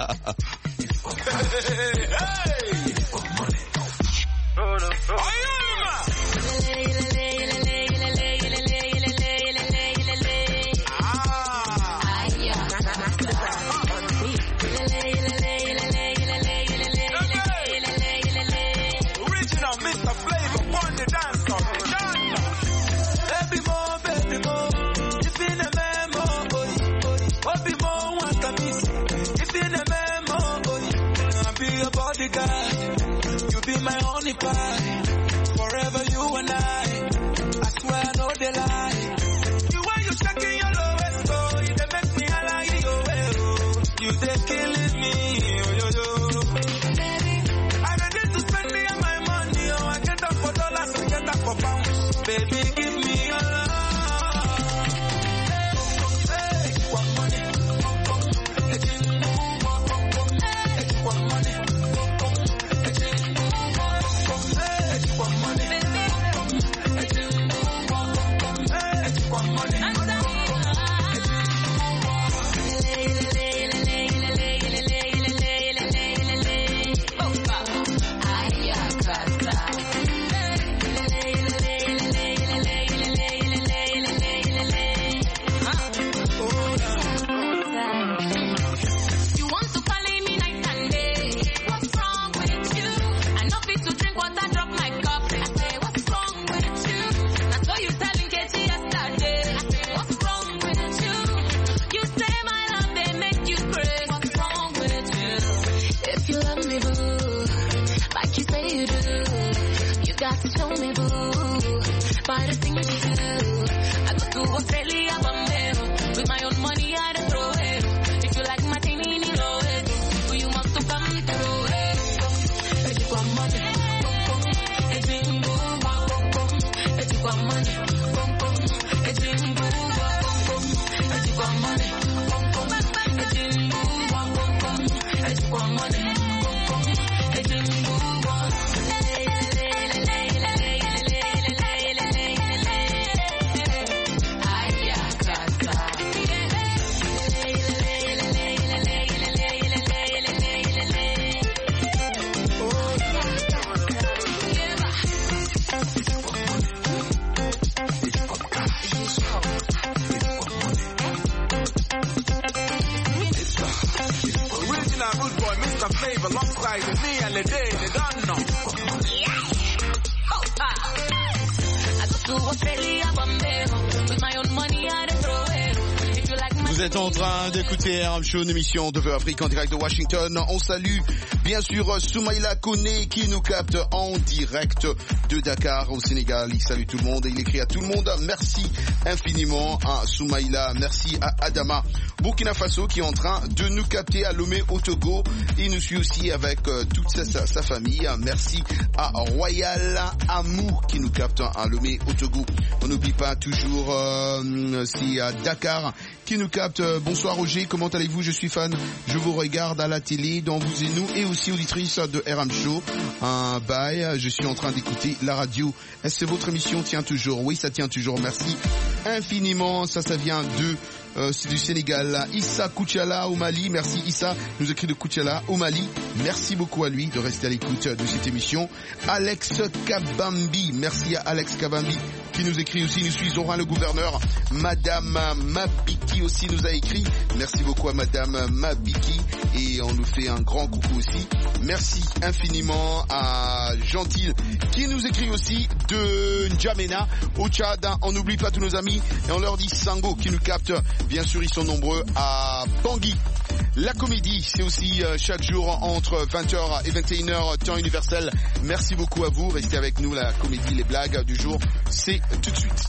You be my only pie, forever you and I swear I know the lie. You when you shaking your lowest go, you dey make me holla yo. You dey killing me, yo. I ready to spend me and my money, I get up for dollars, I get up for pounds. Baby, give me your love. Show me, boo, by the things you do. I go to Australia, Bombay, with my own money, I don't throw it. If you like my thing, you know it. So you must to come through it. If you want money, it's in boo, if you want money, it's in boo, if you want money, it's in boo, if you want money. Flavor alongside with me and the day they don't know. I go to Australia, Bombay, with my own money, I don't throw it. If you like my Vous êtes en train d'écouter RM Show, une émission de Vœux Afrique en direct de Washington. On salue bien sûr Soumaïla Koné qui nous capte en direct de Dakar au Sénégal. Il salue tout le monde et il écrit à tout le monde. Merci infiniment à Soumaïla. Merci à Adama, Burkina Faso, qui est en train de nous capter à Lomé au Togo. Il nous suit aussi avec toute sa famille. Merci à Royal Amour qui nous capte à Lomé au Togo. On n'oublie pas toujours c'est à Dakar qui nous capte. Bonsoir Roger, comment allez-vous? Je suis fan, je vous regarde à la télé dans Vous et Nous et aussi auditrice de RM Show. Bye, je suis en train d'écouter la radio. Est-ce que votre émission tient toujours? Oui, ça tient toujours, merci infiniment. Ça vient c'est du Sénégal. Issa Koutiala au Mali, merci Issa, nous écrit de Koutiala au Mali. Merci beaucoup à lui de rester à l'écoute de cette émission. Alex Kabambi, merci à Alex Kabambi qui nous écrit aussi, nous suit Zoran le gouverneur. Madame Mabiki aussi nous a écrit, merci beaucoup à Madame Mabiki et on nous fait un grand coucou aussi. Merci infiniment à Gentil qui nous écrit aussi de N'Djamena au Tchad. On n'oublie pas tous nos amis et on leur dit Sango qui nous capte. Bien sûr, ils sont nombreux à Bangui. La comédie, c'est aussi chaque jour entre 20h et 21h, temps universel. Merci beaucoup à vous. Restez avec nous. La comédie, les blagues du jour, c'est tout de suite.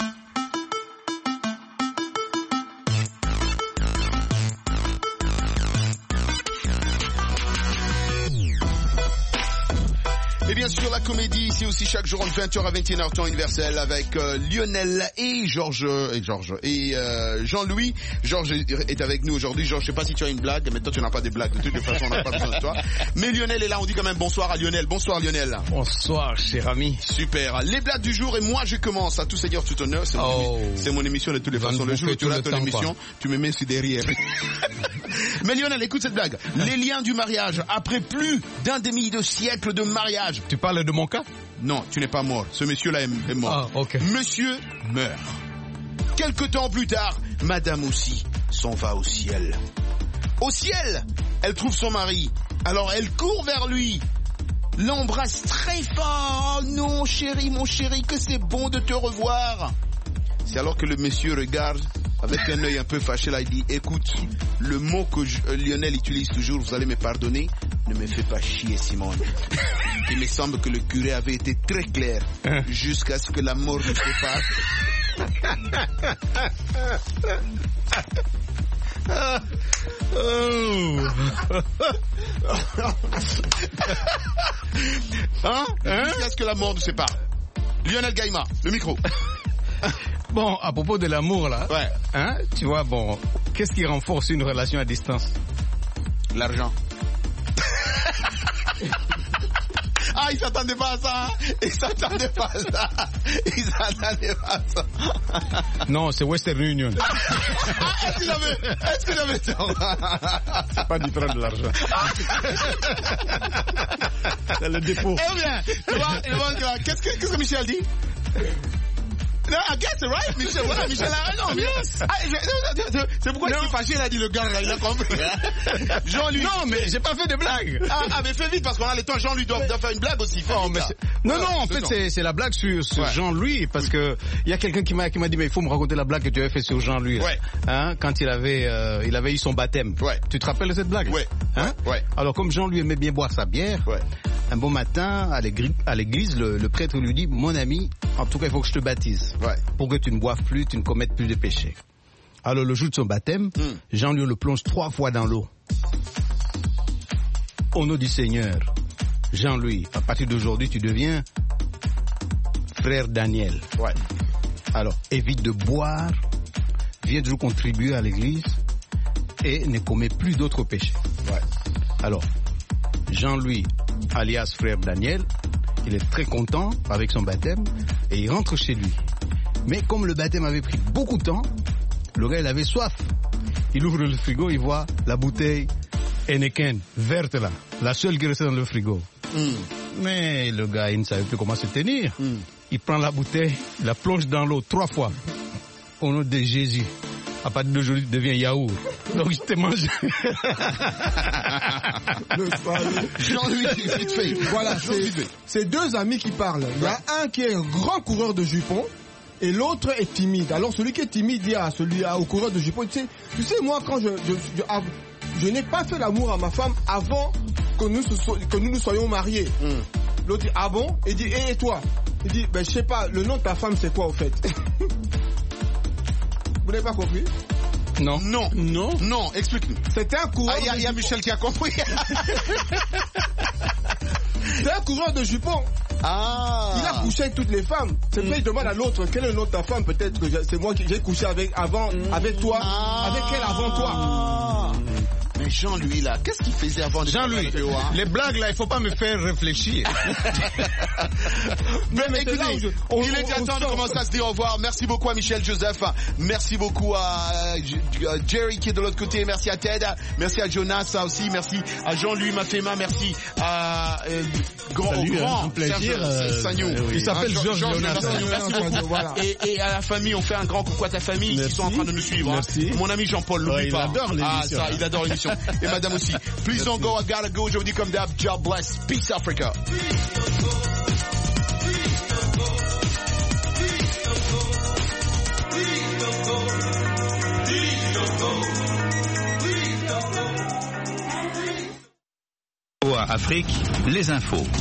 Et bien sûr, la comédie, c'est aussi chaque jour entre 20h à 21h, temps universel, avec Lionel et Jean-Louis. Georges est avec nous aujourd'hui. Georges, je sais pas si tu as une blague, mais toi tu n'as pas de blagues. De toute façon, on n'a pas besoin de toi. Mais Lionel est là, on dit quand même bonsoir à Lionel. Bonsoir Lionel. Bonsoir, cher ami. Super. Les blagues du jour, et moi je commence. À tout seigneur, tout honneur. C'est mon émission de toutes les façons. Le jour où tu as ton émission, tu me mets sur derrière. Mais Lionel, écoute cette blague. Les liens du mariage, après plus d'un demi-siècle de mariage. Tu parles de mon cas? Non, tu n'es pas mort. Ce monsieur-là est mort. Ah, ok. Monsieur meurt. Quelque temps plus tard, madame aussi s'en va au ciel. Au ciel, elle trouve son mari. Alors elle court vers lui, l'embrasse très fort. Oh non, chéri, mon chéri, que c'est bon de te revoir. C'est alors que le monsieur regarde avec un œil un peu fâché là, il dit, écoute, le mot que Lionel utilise toujours, vous allez me pardonner, ne me fais pas chier, Simone. Il me semble que le curé avait été très clair jusqu'à ce que la mort nous sépare. Jusqu'à ce que la mort nous sépare. Lionel Gaïma, le micro. Bon, à propos de l'amour là, ouais. Tu vois, bon, qu'est-ce qui renforce une relation à distance? L'argent. Ah, ils s'attendaient pas à ça, Ils s'attendaient pas à ça. Non, c'est Western Union. Est-ce qu'il avait C'est pas du tout de l'argent. C'est le dépôt. Eh bien, tu vois, qu'est-ce que Michel dit? No, I guess it, right? Michel, voilà, Michel a raison. Yes. C'est pourquoi il s'est fâché, il a dit le gars, il a compris. Jean-Louis. Non, mais j'ai pas fait de blague. Ah, mais fais vite, parce qu'on a le temps, Jean-Louis doit faire une blague aussi. Non, en fait, c'est la blague sur Jean-Louis, parce que il y a quelqu'un qui m'a dit, mais il faut me raconter la blague que tu avais fait sur Jean-Louis. Ouais. Quand il avait eu son baptême. Ouais. Tu te rappelles de cette blague? Ouais. Ouais. Alors, comme Jean-Louis aimait bien boire sa bière. Ouais. Un bon matin, à l'église, le prêtre lui dit, mon ami, en tout cas, il faut que je te baptise. Pour que tu ne boives plus, tu ne commettes plus de péché. Alors, le jour de son baptême, Jean lui le plonge 3 fois dans l'eau. Au nom du Seigneur, Jean-Louis, à partir d'aujourd'hui, tu deviens frère Daniel. Alors, évite de boire, viens toujours contribuer à l'église et ne commets plus d'autres péchés. Alors, Jean-Louis, alias frère Daniel, il est très content avec son baptême et il rentre chez lui. Mais comme le baptême avait pris beaucoup de temps, le gars il avait soif. Il ouvre le frigo, il voit la bouteille Heineken, verte là, la seule qui restait dans le frigo. Mais le gars il ne savait plus comment se tenir. Il prend la bouteille, la plonge dans l'eau 3 fois. Au nom de Jésus. À partir d'aujourd'hui, il devient yaourt. Donc, je t'ai mangé. Jean-Louis, vite fait. Voilà, c'est 2 amis qui parlent. Il y a un qui est un grand coureur de jupons et l'autre est timide. Alors, celui qui est timide dit au coureur de jupons, tu sais, moi, quand je n'ai pas fait l'amour à ma femme avant que nous soyons mariés. L'autre dit, ah bon? Il dit, et toi? Il dit, ben, je sais pas, le nom de ta femme, c'est quoi, au fait? Vous n'avez pas compris? Non, explique-nous. C'était un coureur. Il y a Michel qui a compris. C'est un coureur de jupons. Il a couché avec toutes les femmes. C'est pour ça qu'il demande à l'autre, quel est le nom de ta femme? Peut-être que c'est moi qui j'ai couché avec toi, avec elle avant toi. Mais Jean-Louis là, qu'est-ce qu'il faisait avant de Jean-Louis, les blagues là, il faut pas me faire réfléchir. Mais écoutez, il est déjà temps de commencer à se dire au revoir. Merci beaucoup à Michel Joseph. Merci beaucoup à Jerry qui est de l'autre côté. Merci à Ted. Merci à Jonas aussi. Merci à Jean-Louis Mafema. Merci à grand plaisir. Il s'appelle Georges Jonas. Merci beaucoup. Et à la famille, on fait un grand coucou à ta famille qui sont en train de nous suivre. Merci. Mon ami Jean-Paul, l'oublie pas. Il adore l'émission. Et madame aussi. Please don't go, I gotta go. Je vous dis comme d'hab, job bless. Peace Africa. Afrique, les infos.